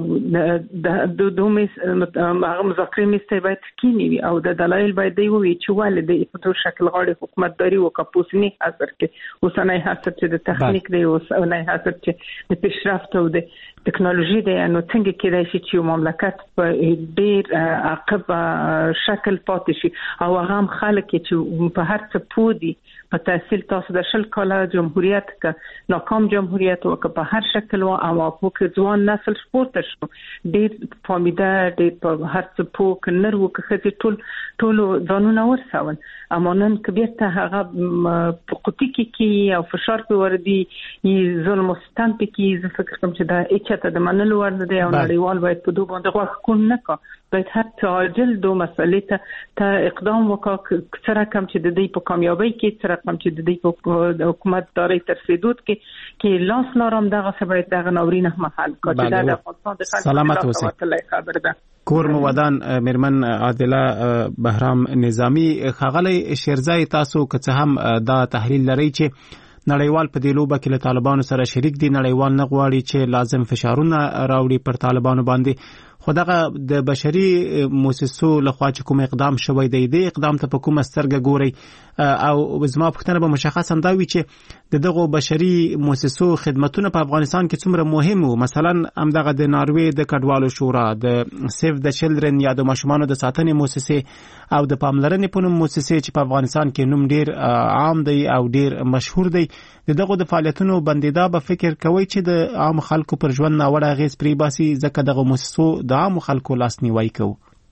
Speaker 4: د دوه هغه مذاکرې میسته باید کینی او د دلایل باید دی وي چې والد په تو شکل غاړي حکومتداري او کپوسنی اثر کې اوسنۍ حالت چې د تخنیک دی او اوسنۍ حالت چې د پیشرفت او د ټکنالوژي دی نو څنګه کېدای شي چې مملکت په ډیر عقب شکل پاتې شي او هغه هم خلک چې په هر څه پودي په تحصیل تاسو د شل کاله جمهوریت که ناکام جمهوریت او که په هر شکل و او په ځوان نسل سپورت شو ډیر فامیده ډیر په هر څه پوک نرو که خځې ټول ځانونه ورسول اما نن کبیرته هغه په قوتي کې او فشار په وردی ظلم او ستم کې زه فکر کوم چې دا اچته د منلو ورده دی او نړیوال باید په دوه باندې غوښ کول نه کا باید حتی عاجل دو مسئله ته اقدام وکړي سره کم چې د دې په کامیابی کې سره کم چې د دې په حکومت داري ترسیدوت کې لاس لارم دغه سبب دغه ناورین محل کوي دا د افغانستان د
Speaker 7: سلامت اوسئ
Speaker 4: خبر ده
Speaker 7: کور مودان میرمن عادله بهرام نظامی خغلی شیرزای تاسو که هم دا تحلیل لري چې نړیوال په دې لوبه کې له طالبانو سره شریک دي نړیوال نه غواړي چې لازم فشارونه راوړي پر طالبانو باندې خو دغه د بشري مؤسسو لخوا چې کوم اقدام شوی دی د اقدام ته په کومه سترګه ګوري او زما پوښتنه به مشخصا دا وي چې دغه بشري مؤسسو خدماتونه په افغانستان کې څومره مهم وو مثلا همدغه د ناروې د کډوالو شورا د سیف د چلډرن یا د ماشومانو د ساتنې مؤسسه او د پاملرنې په نوم مؤسسه چې په افغانستان کې نوم ډیر عام دی او ډیر مشهور دی دغه د فعالیتونو بندیدا به فکر کوي چې د عام خلکو پر ژوند ناوړه اغیز پرې باسي ځکه دغه مؤسسو د عام خلکو لاسنیوي کوي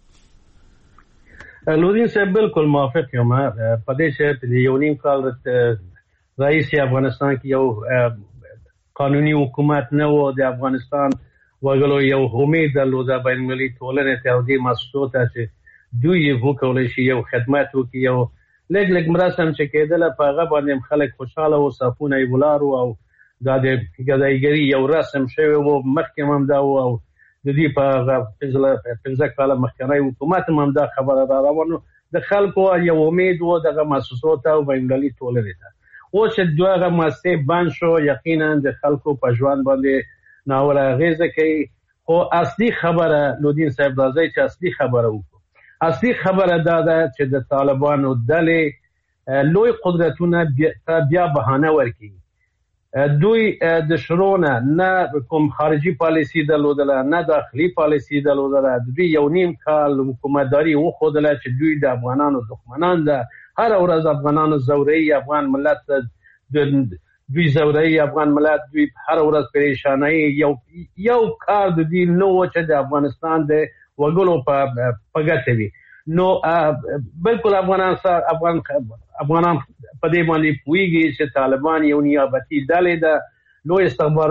Speaker 10: لودین صاحب بالکل موافق یم په دې چې یو نیم کال رئیس افغانستان کې یو قانوني حکومت نه و د افغانستان وګړو یو امید درلوده بین المللي ټولنې ته او دې مسؤلیت چې دوی وکولای شي یو خدمت وکړي یو لږ مراسم چې کېدل په هغه باندې خلک خوشاله او صفونه یې ولارو او دا د ګدایګری یو رسم شوی وو مخکې هم دا او د دې په پنځه کاله مخکنی حکومت هم دا خبره را روانه د خلکو یو امید وو دغه مسؤلیت او بین المللي ټولنې ته او چې دغه مسئله بند شو یقینا د خلکو په ژوند باندې ناوړه اغیزه کوي خو اصلي خبره لودین صاحب راځي چې اصلي خبره وکړو اصلي خبره دا ده چې د طالبانو ډلې لوی قدرتونه بیا بهانه ورکړي دوی د شرونه نه کوم خارجي پالیسي درلودله نه داخلي پالیسي درلودله دوی یو نیم کال حکومتداري وښودله چې دوی د افغانانو دښمنان ده هر ورځ افغانانو زوري افغان ملت دوی زوري افغان ملت دوی هر ورځ پریشانای یو کار د دې نو چې د افغانستان د وګړو په ګټه وي نو بالکل افغانان په دې باندې پوهیږي چې طالبان یو نیابتي ډلې ده لوی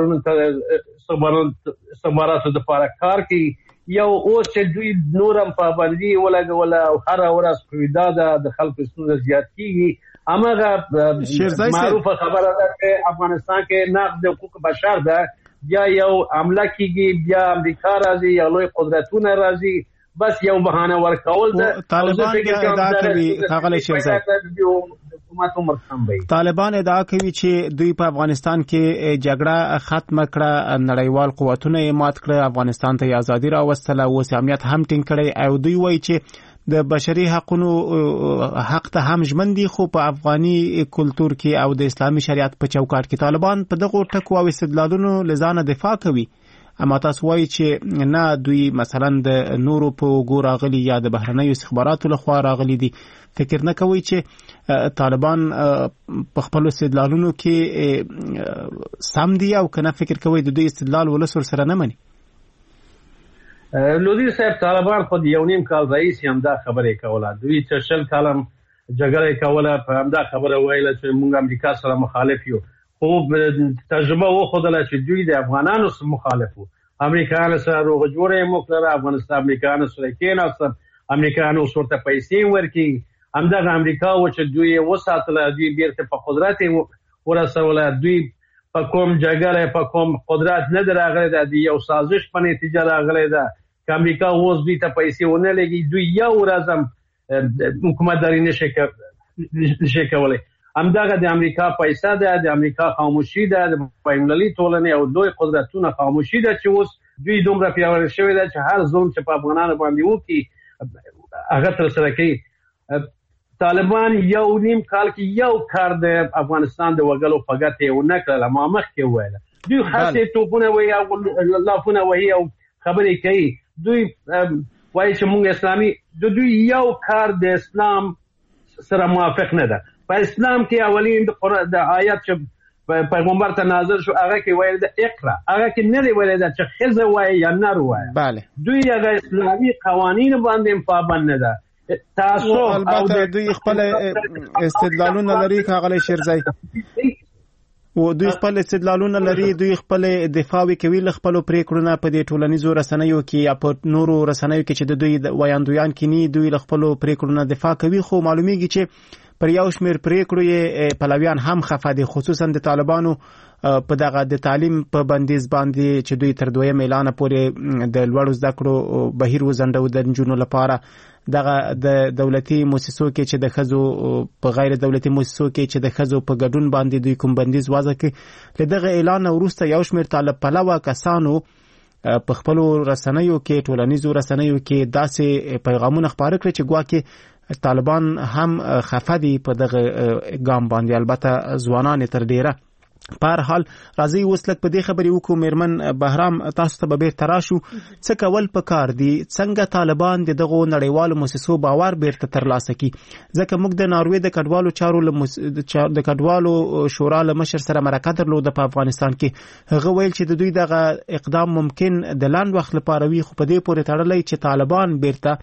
Speaker 10: استخباراتو لپاره کار کوي یو اوس چې دوی نورم پابندي ولګوله او هر ورځ پیدا ده د خلکو ستونزې زیات کیږي هماغه معروفه خبره ده چې افغانستان کې نقض حقوق بشر ده بیا یو عمله کیږي بیا امریکا راځي یا لوی قدرتونه راځي بس یو بهانه ورکول ده
Speaker 7: طالبان بیا ادعا کوي ښاغلی شیرزای
Speaker 10: حکومت عمر کم وي.
Speaker 7: طالبان ادعا کوي چې دوی په افغانستان کې جګړه ختم کړه، نړیوال قوتونه یې مات کړه، افغانستان ته ازادي راوستله، اوس امنیت هم ټینګ کړی او دوی وایي چې د بشري حقوقو حق ته هم ژمن دي، خو په افغاني کلچر کې او د اسلامي شریعت په چوکاټ کې طالبان په دغه ټکو او استدلالونو لزانه دفاع کوي. اما تاسو وایي چې نه، دوی مثلا د نورو په وګو راغلي یا د بهرنیو استخباراتو لخوا راغلي دي. فکر نه کوي چې طالبان په خپل استدلالونو کې سم دي او کنه فکر کوي د دوی استدلال ولس سره نه مني؟
Speaker 10: لودي صاحب طالبان خود یو نیم کال رئیس هم دا خبرې کوله، دوی چې شل کالم جګړه کوله په همدا خبره ویله چې موږ امریکا سره مخالف یو، خو تجربه وښودله چې دوی د افغانانو سره مخالف وو. امریکایانو سره روغه جوړه یې وکړه، افغانستان امریکایانو سره کېناستل، امریکایانو اوس ورته پیسې ورکوي. همدغه امریکا و چې دوی یې وساتله، دوی بیرته په قدرت یې ورسوله. دوی په کوم جګړه په کوم قدرت نه دی راغلی، د یو سازش په نتیجه راغلی ده. که امریکا اوس دوی ته پیسې ونه لګي، دوی یو ورځ هم حکومتداري نشي کولی. همدغه د امریکا پیسه ده، د امریکا خاموشي ده، د بین‌المللي ټولنې او لوی قدرتونو خاموشي ده چې اوس دوی دومره پیاوړي شوي ده چې هر ظلم چې په افغانانو باندې وکړي هغه ترسره کوي. طالبان یو نیم کال کې یو کار د افغانستان د وګړو په ګټه یې ونه کړله. ما مخکې وویله دوی هسې توپونه وهي او لافونه وهي او خبرې کوي. دوی وایي چې موږ اسلامي، دوی یو کار د اسلام سره موافق نه ده. په اسلام کې اولین د آیات چې پیغمبر ته نازل شو هغه کې ویل د اقرا، هغه کې نه دی ویل د چې ښځه وایي یا نر وایي.
Speaker 7: بله
Speaker 10: دوی هغه اسلامي قوانین باندې پابند نه ده. تاسو
Speaker 7: البته دوی خپل استدلالونه لري ښاغلی شیرزی، و دوی خپل استدلالونه لري، دوی خپل دفاع کوي له خپل پریکړو نه په دې ټولنیزو رسنیو کې یا په نورو رسنیو کې چې د دوی ویاندویان کینی، دوی له خپل پریکړو نه دفاع کوي. خو معلومیږي چې پر یو شمیر پریکړو یې پلویان هم خفه دي، خصوصا د طالبانو په دغه د تعلیم په بندیز باندې چې دوی تر 2 اعلان پورې د لوړو زده کړو بهیر وزندو د نجونو لپاره. دغه د دولتي مؤسسو کې چې د خزو په غیر دولتي مؤسسو کې چې د خزو په ګډون باندې دوی کوم بندیز وضع کړي، له دغه اعلان وروسته یو شمیر طالب پلوه کسانو په خپل رسنیو کې ټولنیزو رسنیو کې داسې پیغامونه خپاره کړي چې ګواکې طالبان هم خفه دي په دغه ګام باندې. البته ځوانان تر ډیره په هر حال راځي اوس لږ په دې خبرې وکړو. میرمن بهرام، تاسو ته به بیرته راشو. څه کول پکار دي؟ څنګه طالبان د دغو نړیوالو مؤسسو باور بیرته ترلاسه کړي؟ ځکه موږ د ناروې د کډوالو چارو د کډوالو شورا له مشر سره مرکه درلوده په افغانستان کې. هغه ویل چې د دوی دغه اقدام ممکن د لاند وخت لپاره وي، خو په دې پورې تړلی چې طالبان بیرته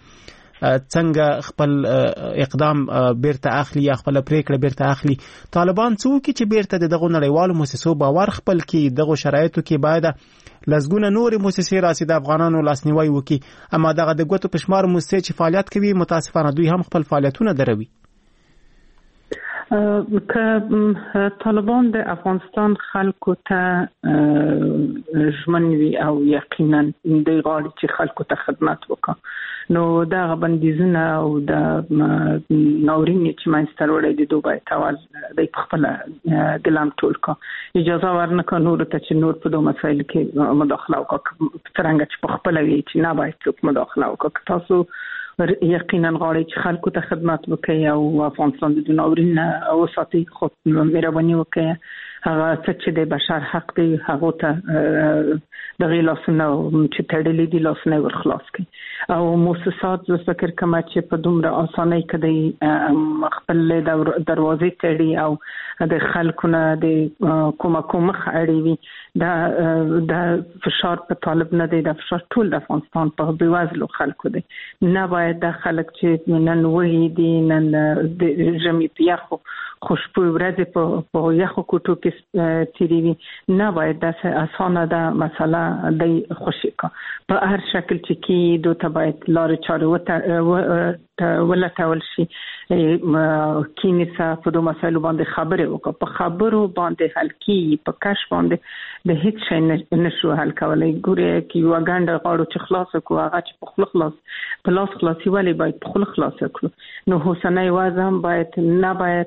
Speaker 7: څنګه خپل اقدام بیرته اخلي یا خپل پریکړه بیرته اخلي. طالبان څوک چې بیرته د دغه نړیوالو مؤسسو باور خپل کې دغه شرایطو کې باید لزګونه نور مؤسسې راسي د افغانانو لاسنیوي وکړي. اما دغه د ګوتو پشمار مؤسسې چې فعالیت کوي متاسفانه دوی هم خپل فعالیتونه دروي.
Speaker 4: که طالبان د افغانستان خلکو ته ژمن وي او یقینا د غواړي چې خلکو ته خدمت وکړي، نو دا بندیزونه او د ناورین چې منځته راوړي دي دوی باید اول د خپل ګلام ټول کا اجازه ورنکړي نور ته چې نور په دوه مسایل کې مداخله وکړي، څنګه چې په خپل وی چې نه باید څوک مداخله وکړي. تاسو یقینا غواړي چې خلکو ته خدمت وکړي او افغانستان د ناورین او ساتي خو مهرباني وکړي. هغه چې د بشر حق دی هغه ته د غیلاسونه چې تړلې دي لاسونه ورخلاص کړي او مؤسسات زه فکر کوم چې په دومره اسانۍ کې د خپل دروازې تړي او د خلکو نه د کومه مخ اړوي. د فشار په طالب نه دی، د فشار ټول د افغانستان په بېوزلو خلکو دی. نه باید د خلک چې نن وږي دي، نن د ژمي په یخو خوشبو ورځې په یخو کوټو کې تیریږي، نه باید داسې اسانه ده مسله دی خوشي کا. په هر شکل چې کې دوی ته باید لارې چارې ولټول شي. کینیسا په دوه مسایلو باندې خبرې وکړه، په خبرو باندې حل کیږي، په کش باندې د هیڅ شي نشو حل کولای. ګوري کې یو ګاند غواړو چې خلاص کو هغه چې په خپل خلاص په لاس خلاصي والی باید په خپل خلاص کړو. نو حسنه وازم باید نه باید کش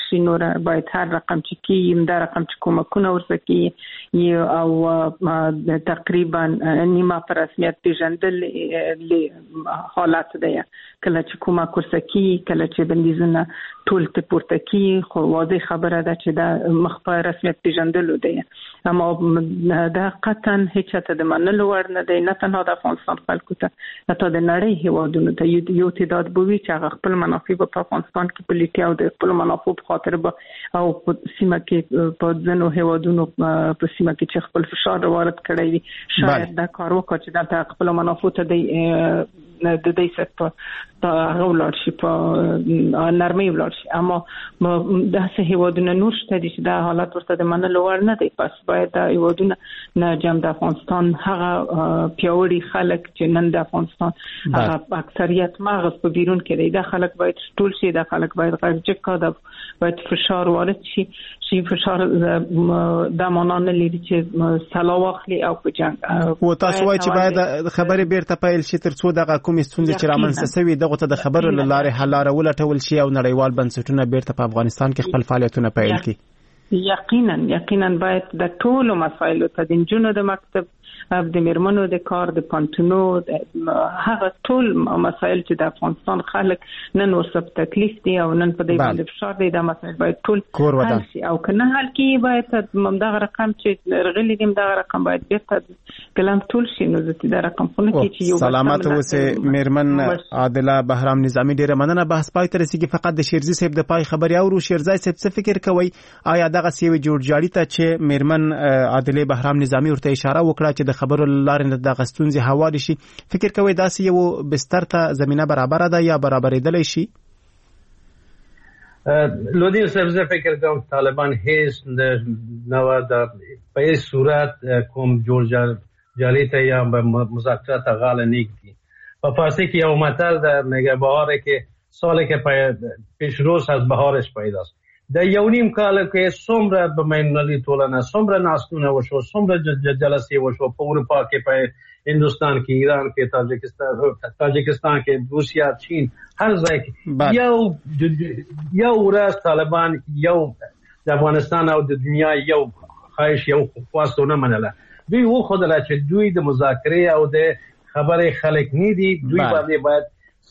Speaker 4: شي نور باید هر رقم چې کیم در رقم چې کومکونه ورسکی او تقریبا نیمه پر رسمیت پیژندل حالات دی کله چې کومه کورسکی کله چې بندیزونه ټول ته پورته کی خو واضح خبره ده چې دا مخ په رسمیت پیژندل دی اما دا قطعا هیڅ ته د منلو وړ نه دی نه تنها د افغانستان خلکو ته حتی د نړۍ هیوادونو ته یو تعداد بوي چې هغه خپل منافع په افغانستان کې پلیټي او د خپل منافع په خاطر به او په سیمه کې په ځینو هیوادونو په سیمه کې چې خپل فشار وارد کړی وي شاید دا کار وکړي چې دا خپل منافع ته د دې سکتور هغه ولر شي په نرمي ولر شي اما د هیوادونو نور شته چې دا حالت ورته د منلو وړ نه دی پس باید د هیوادونو نه جمع د افغانستان هغه پیاوړي خلک چې نن د افغانستان هغه اکثریت مغز په بیرون کې دی دا خلک باید ټول شي دا خلک باید غږ کړه باید فشار وارد شي فشار د مانانه لري چې سلا واخلي او په جنگ
Speaker 7: او تاسو وایي چې باید خبرې بیرته پیل شي ترڅو دغه کومې ستونزې چې رامنځته شوي دغه ته د خبرو له لارې حل لاره ولټول شي او نړیوال بنسټونه بیرته په افغانستان کې خپل فعالیتونه پیل کړي
Speaker 4: یقینا باید د ټولو مسایلو ته د جنونو د مکتب د میرمنو د کار د پانتونو هغه ټول مسایل چې د افغانستان خلک نن ورسره تکلیف دي او نن په دې باندې فشار دی دا مسایل باید ټول حل شي او کنه حل کی باید دغه رقم چې رغلی دیم دغه رقم باید بیرته کلام ټول شي نو د رقم خونه کې چې یو
Speaker 7: سلامات اوسه میرمن عادله بهرام نظامی ډیره مننه بحث پای ته رسیدي فقط د شیرزي صاحب د پای خبري او شیرزي صاحب څه فکر کوي آیا دغه سیوی جوړجاړي ته چې میرمن عادله بهرام نظامی ورته اشاره وکړه چې د خبرو لارې د غستونځي حواله شي فکر کوي دا سی یو بستر ته زمينه برابر ده یا برابرېدل شي
Speaker 10: لودین صاحب زه فکر کوم طالبان هیڅ نو د په صورت کوم جوړجاړي ته یا مذاکرات غاله نګدي په فارسی کې یو متل ده میگه بهاره کې سال کې پیش روز از بهارش پیداست د یو نیم کال کې څومره به مینلي ټولنه څومره ناستونه وشو څومره جلسې وشو په اروپا کې په هندستان کې ایران کې تاجکستان کې روسیا چین هر ځای کې یو ورځ طالبان یو د افغانستان او د دنیا یو خواهش یو خواستونه منله دوی وخدله چې دوی د مذاکره او د خبرې خلک نه دي دوی باندې باید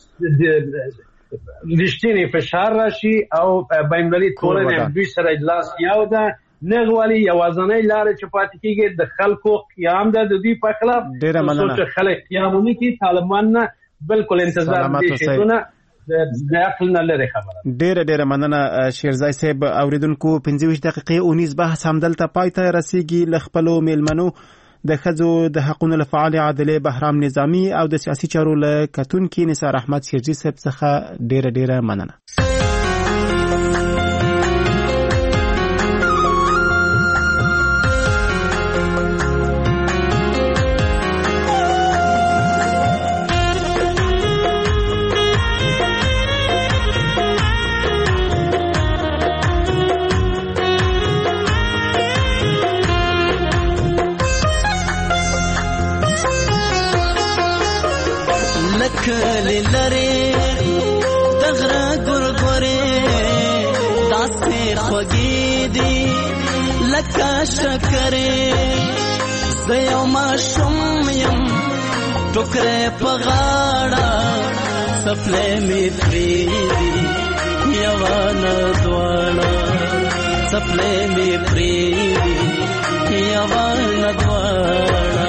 Speaker 10: رښتینی فشار راشي او بین‌المللي ټولنه دوی سره اجلاس یو ده نغوالي یوازنۍ لار چې پاتې کیږي د خلکو قیام ده د دوی په خلاف سوچ خلک قیامونه کی طالبان نه بالکل انتظار دي شونه د عقل نه لري خبره
Speaker 7: ډیره مننه شیرزای صاحب اوریدونکو 25 دقیقې اونیز بحث همدلته پای ته رسیدي لخپلو میلمنو د خزو د حقوقو لفعال عادله بهرام نظامی او د سیاسي چارو له کتونکو نثار احمد شیرجی صاحب څخه ډیره مننه
Speaker 11: کلی لری دغره ګورګورې داسې خوږې دي لکه شکرې زه یو ماشوم یم ټوکرې په غاړه څپلۍ مې پرېږدي یوه نه دواړه څپلۍ مې پرېږدي یوه نه دواړه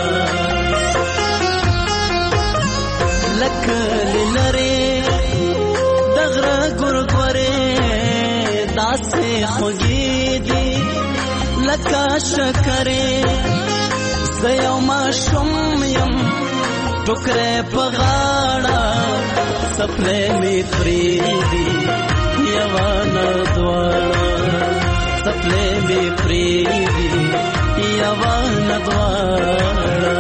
Speaker 11: لکلی لری دغره ګورګورې داسې خوږې دي لکه شکرې زه یو ماشوم یم ټوکرې په غاړه څپلۍ مې پرېږدي یوه نه دواړه څپلۍ مې پرېږدي یوه نه دواړه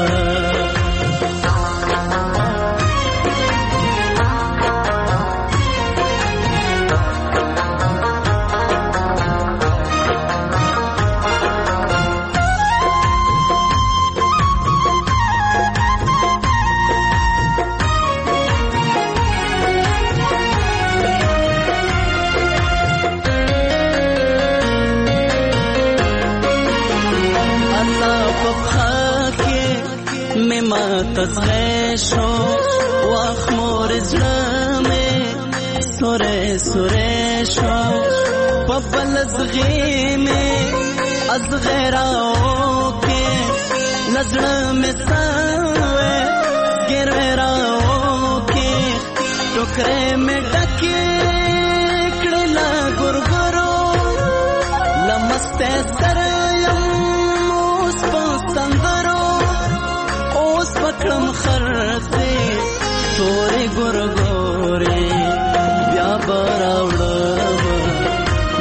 Speaker 11: تزغه شو واخ مور زړه سوره سوره شو پبل زغی میں از غیراو کے نظر میں ساوے گرویراو کے ٹکرے میں ڈکے کڑلا گرگرو لمستے سریم اوس پستندرو اوس پکڑم خرتے توری گرگورے بیا براوڑم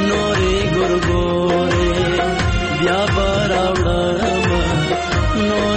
Speaker 11: نوری گرگورے بیا براوڑم نور